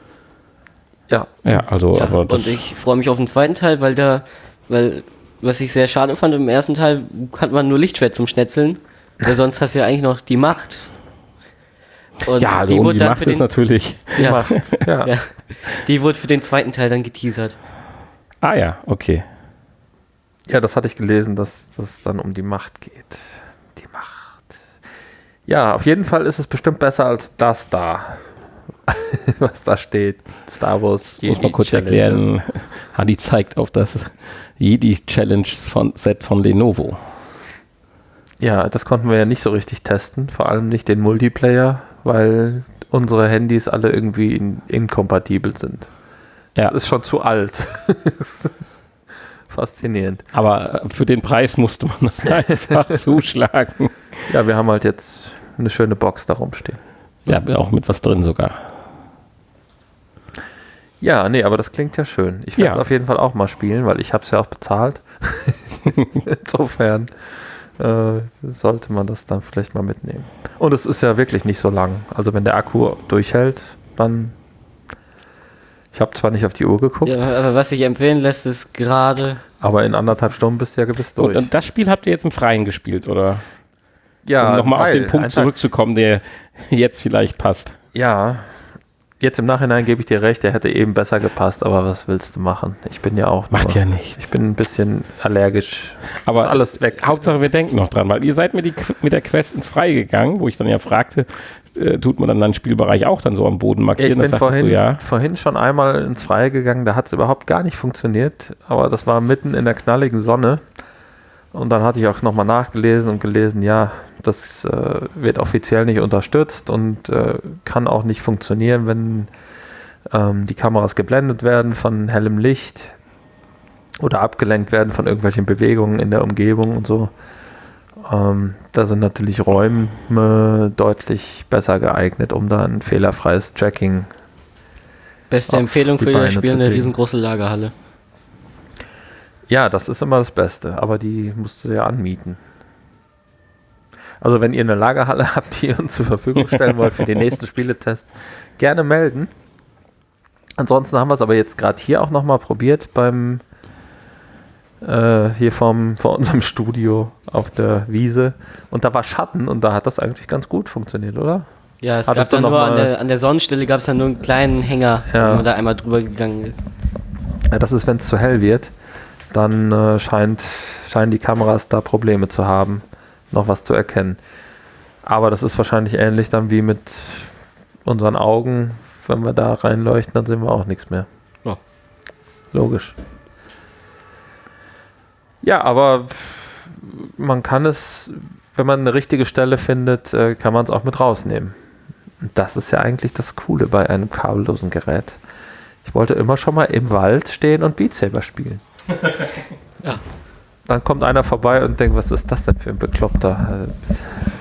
Ja, Ja, also, Ja, aber das, und ich freue mich auf den zweiten Teil, weil da, weil, was ich sehr schade fand, im ersten Teil hat man nur Lichtschwert zum Schnetzeln, weil sonst hast du ja eigentlich noch die Macht. Und ja, also die und wurde die dann Macht für ist den, natürlich, ja, macht. Ja. ja, die wurde für den zweiten Teil dann geteasert. ah ja, okay. Ja, das hatte ich gelesen, dass es dann um die Macht geht. Die Macht. Ja, auf jeden Fall ist es bestimmt besser als das da. Was da steht. Star Wars Ich muss mal Jedi kurz Challenges. erklären, Hadi zeigt auf das Jedi Challenge von Set von Lenovo. Ja, das konnten wir ja nicht so richtig testen. Vor allem nicht den Multiplayer, weil unsere Handys alle irgendwie in, inkompatibel sind. Das Ja. ist schon zu alt. Faszinierend. Aber für den Preis musste man einfach zuschlagen. Ja, wir haben halt jetzt eine schöne Box da rumstehen. Ja, auch mit was drin sogar. Ja, nee, aber das klingt ja schön. Ich werde es Ja. auf jeden Fall auch mal spielen, weil ich habe es ja auch bezahlt. Insofern äh, sollte man das dann vielleicht mal mitnehmen. Und es ist ja wirklich nicht so lang. Also wenn der Akku durchhält, dann... Ich habe zwar nicht auf die Uhr geguckt, Ja, aber was sich empfehlen lässt, ist gerade. aber in anderthalb Stunden bist du ja gewiss durch. Und, und das Spiel habt ihr jetzt im Freien gespielt, oder? ja, Um nochmal auf Teil, den Punkt ein Teil. zurückzukommen, der jetzt vielleicht passt. Ja, jetzt im Nachhinein gebe ich dir recht, der hätte eben besser gepasst, aber was willst du machen? Ich bin ja auch... Macht nur- ja nichts. Ich bin ein bisschen allergisch. Aber ist alles weg. Hauptsache, wir denken noch dran, weil ihr seid mit, die, mit der Quest ins Freie gegangen, wo ich dann ja fragte, äh, tut man dann den Spielbereich auch dann so am Boden Ja, markieren? ich bin Das sagtest vorhin, du, ja. vorhin schon einmal ins Freie gegangen, da hat es überhaupt gar nicht funktioniert, aber das war mitten in der knalligen Sonne und dann hatte ich auch nochmal nachgelesen und gelesen, ja, das äh, wird offiziell nicht unterstützt und äh, kann auch nicht funktionieren, wenn ähm, die Kameras geblendet werden von hellem Licht oder abgelenkt werden von irgendwelchen Bewegungen in der Umgebung und so. Ähm, da sind natürlich Räume deutlich besser geeignet, um da ein fehlerfreies Tracking. Beste Auf Empfehlung die für Beine das Spiel, zu eine kriegen. riesengroße Lagerhalle. Ja, das ist immer das Beste, aber die musst du ja anmieten. Also wenn ihr eine Lagerhalle habt, die ihr uns zur Verfügung stellen wollt für die nächsten Spieletests, gerne melden. Ansonsten haben wir es aber jetzt gerade hier auch nochmal probiert beim äh, hier vom, vor unserem Studio auf der Wiese und da war Schatten und da hat das eigentlich ganz gut funktioniert, oder? Ja, es Hattest gab du dann noch nur an mal- der, an der Sonnenstelle gab es dann nur einen kleinen Hänger, Ja. wenn man da einmal drüber gegangen ist. Ja, das ist, wenn es zu hell wird, dann äh, scheint, scheinen die Kameras da Probleme zu haben, noch was zu erkennen. Aber das ist wahrscheinlich ähnlich dann wie mit unseren Augen. Wenn wir da reinleuchten, dann sehen wir auch nichts mehr. Ja. Logisch. Ja, aber man kann es, wenn man eine richtige Stelle findet, äh, kann man es auch mit rausnehmen. Und das ist ja eigentlich das Coole bei einem kabellosen Gerät. Ich wollte immer schon mal im Wald stehen und Beat Saber spielen. Ja. Dann kommt einer vorbei und denkt, was ist das denn für ein Bekloppter? Äh,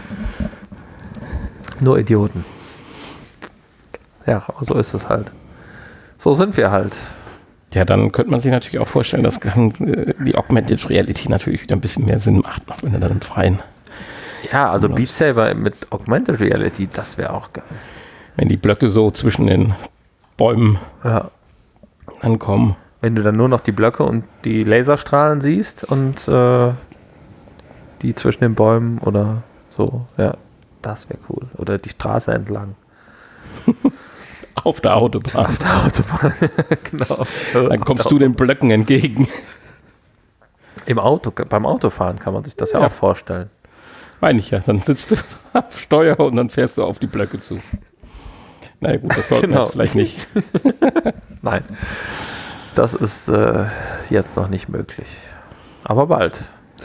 Nur Idioten. Ja, aber so ist es halt. So sind wir halt. Ja, dann könnte man sich natürlich auch vorstellen, dass dann, äh, die Augmented Reality natürlich wieder ein bisschen mehr Sinn macht, noch wenn er dann im Freien. Ja, also Oder Beat Saber mit Augmented Reality, das wäre auch geil. Wenn die Blöcke so zwischen den Bäumen Ja. ankommen. Wenn du dann nur noch die Blöcke und die Laserstrahlen siehst und äh, die zwischen den Bäumen oder so, ja, das wäre cool. Oder die Straße entlang. Auf der Autobahn. Auf der Autobahn, genau. Dann kommst du den Blöcken entgegen. Im Auto, beim Autofahren kann man sich das ja, Ja. auch vorstellen. Meine ich ja. Dann sitzt du auf Steuer und dann fährst du auf die Blöcke zu. Na ja, gut, das sollten Genau. wir jetzt vielleicht nicht. Nein, das ist äh, jetzt noch nicht möglich. Aber bald.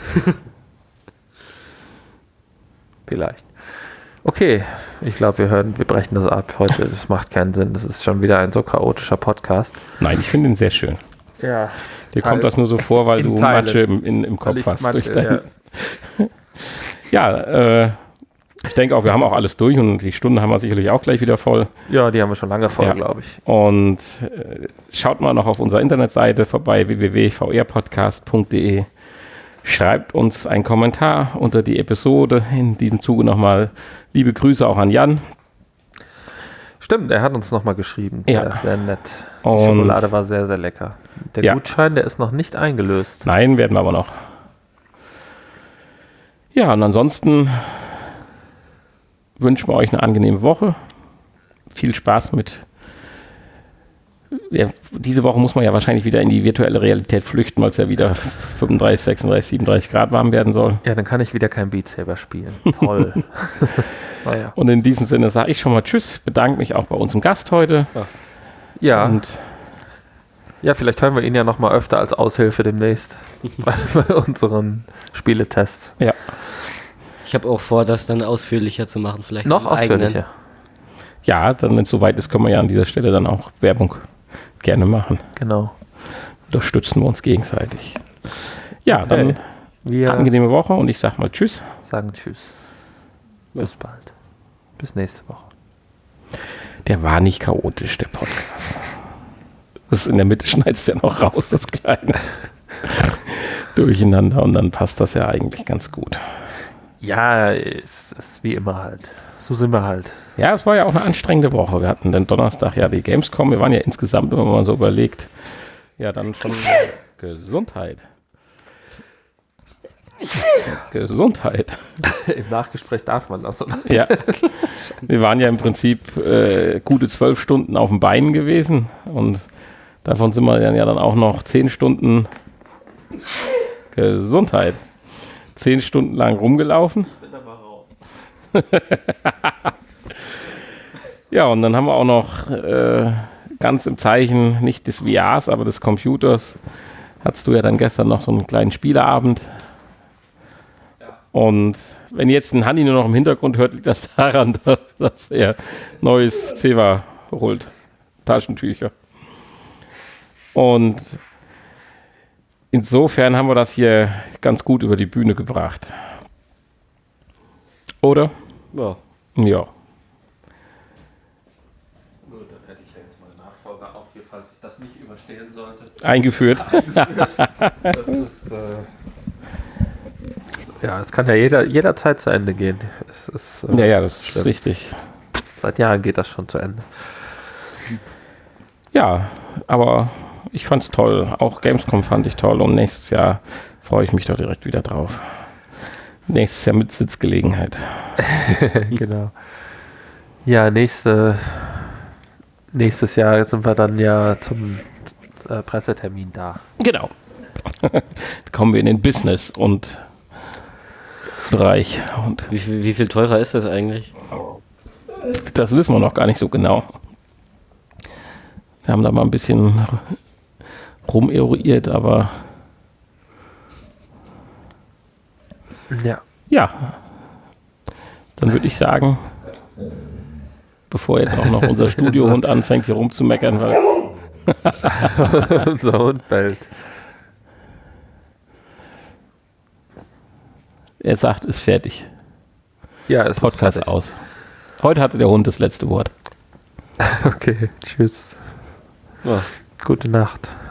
Vielleicht. Okay, ich glaube, wir hören, wir brechen das ab heute. Das macht keinen Sinn. Das ist schon wieder ein so chaotischer Podcast. Nein, ich finde ihn sehr schön. Ja. Dir Teil- kommt das nur so vor, weil in du Teilen. Matsche im, in, im Kopf Weil ich hast. Matsche, durch dein, ja, äh, ich denke auch, wir haben auch alles durch und die Stunde haben wir sicherlich auch gleich wieder voll. Ja, die haben wir schon lange voll, Ja. glaube ich. Und äh, schaut mal noch auf unserer Internetseite vorbei, w w w punkt v r podcast punkt d e. Schreibt uns einen Kommentar unter die Episode. In diesem Zuge nochmal liebe Grüße auch an Jan. Stimmt, er hat uns nochmal geschrieben. Ja. Sehr, sehr nett. Die Und- Schokolade war sehr, sehr lecker. Der Ja. Gutschein, der ist noch nicht eingelöst. Nein, werden wir aber noch. Ja, und ansonsten wünschen wir euch eine angenehme Woche. Viel Spaß mit. Ja, diese Woche muss man ja wahrscheinlich wieder in die virtuelle Realität flüchten, weil es ja wieder fünfunddreißig, sechsunddreißig, siebenunddreißig Grad warm werden soll. Ja, dann kann ich wieder kein Beat Saber spielen. Toll. Naja. Und in diesem Sinne sage ich schon mal Tschüss, bedanke mich auch bei unserem Gast heute. Ja, Und ja, vielleicht hören wir ihn ja nochmal öfter als Aushilfe demnächst bei, bei unseren Spieletests. ja, Ich habe auch vor, das dann ausführlicher zu machen. Vielleicht Noch im eigenen. ausführlicher. ja, dann, wenn es soweit ist, können wir ja an dieser Stelle dann auch Werbung gerne machen. Genau. Unterstützen wir uns gegenseitig. Ja, dann Okay. Wir angenehme Woche und ich sag mal Tschüss. sagen Tschüss. Bis bald. Bis nächste Woche. Der war nicht chaotisch, der Podcast. Das in der Mitte schneidest du ja noch raus, das Kleine. Durcheinander und dann passt das ja eigentlich ganz gut. Ja, es ist wie immer halt. So sind wir halt. Ja, es war ja auch eine anstrengende Woche. Wir hatten den Donnerstag ja die Gamescom. Wir waren ja insgesamt, wenn man mal so überlegt, ja dann schon Gesundheit. Gesundheit. Im Nachgespräch darf man das, oder? Ja, wir waren ja im Prinzip äh, gute zwölf Stunden auf dem Bein gewesen und davon sind wir dann ja dann auch noch zehn Stunden Gesundheit. Zehn Stunden lang rumgelaufen. Ich bin da mal raus. Ja, und dann haben wir auch noch äh, ganz im Zeichen nicht des V Rs, aber des Computers, hattest du ja dann gestern noch so einen kleinen Spieleabend. Und wenn jetzt ein Hanni nur noch im Hintergrund hört, liegt das daran, dass, dass er neues Zewa holt. Taschentücher. Und insofern haben wir das hier ganz gut über die Bühne gebracht. Oder? Ja. Ja. Gut, dann hätte ich ja jetzt mal Nachfolger auch hier, falls ich das nicht überstehen sollte. Eingeführt. Das ist, äh ja, es kann ja jeder, jederzeit zu Ende gehen. Es ist, äh, Ja, ja, das schlimm. ist richtig. Seit Jahren geht das schon zu Ende. Ja, aber ich fand's toll. Auch Gamescom fand ich toll und nächstes Jahr freue ich mich doch direkt wieder drauf. Nächstes Jahr mit Sitzgelegenheit. Genau. Ja, nächste, nächstes Jahr sind wir dann ja zum äh, Pressetermin da. Genau. Kommen wir in den Business und Bereich und Wie viel, wie viel teurer ist das eigentlich? das wissen wir noch gar nicht so genau. Wir haben da mal ein bisschen rumeruiert, aber Ja. ja, dann würde ich sagen, bevor jetzt auch noch unser Studiohund anfängt hier rumzumeckern, weil Unser Hund bellt. er sagt, ist fertig. Ja, es Podcast ist fertig. aus. Heute hatte der Hund das letzte Wort. Okay, tschüss. Ja. Gute Nacht.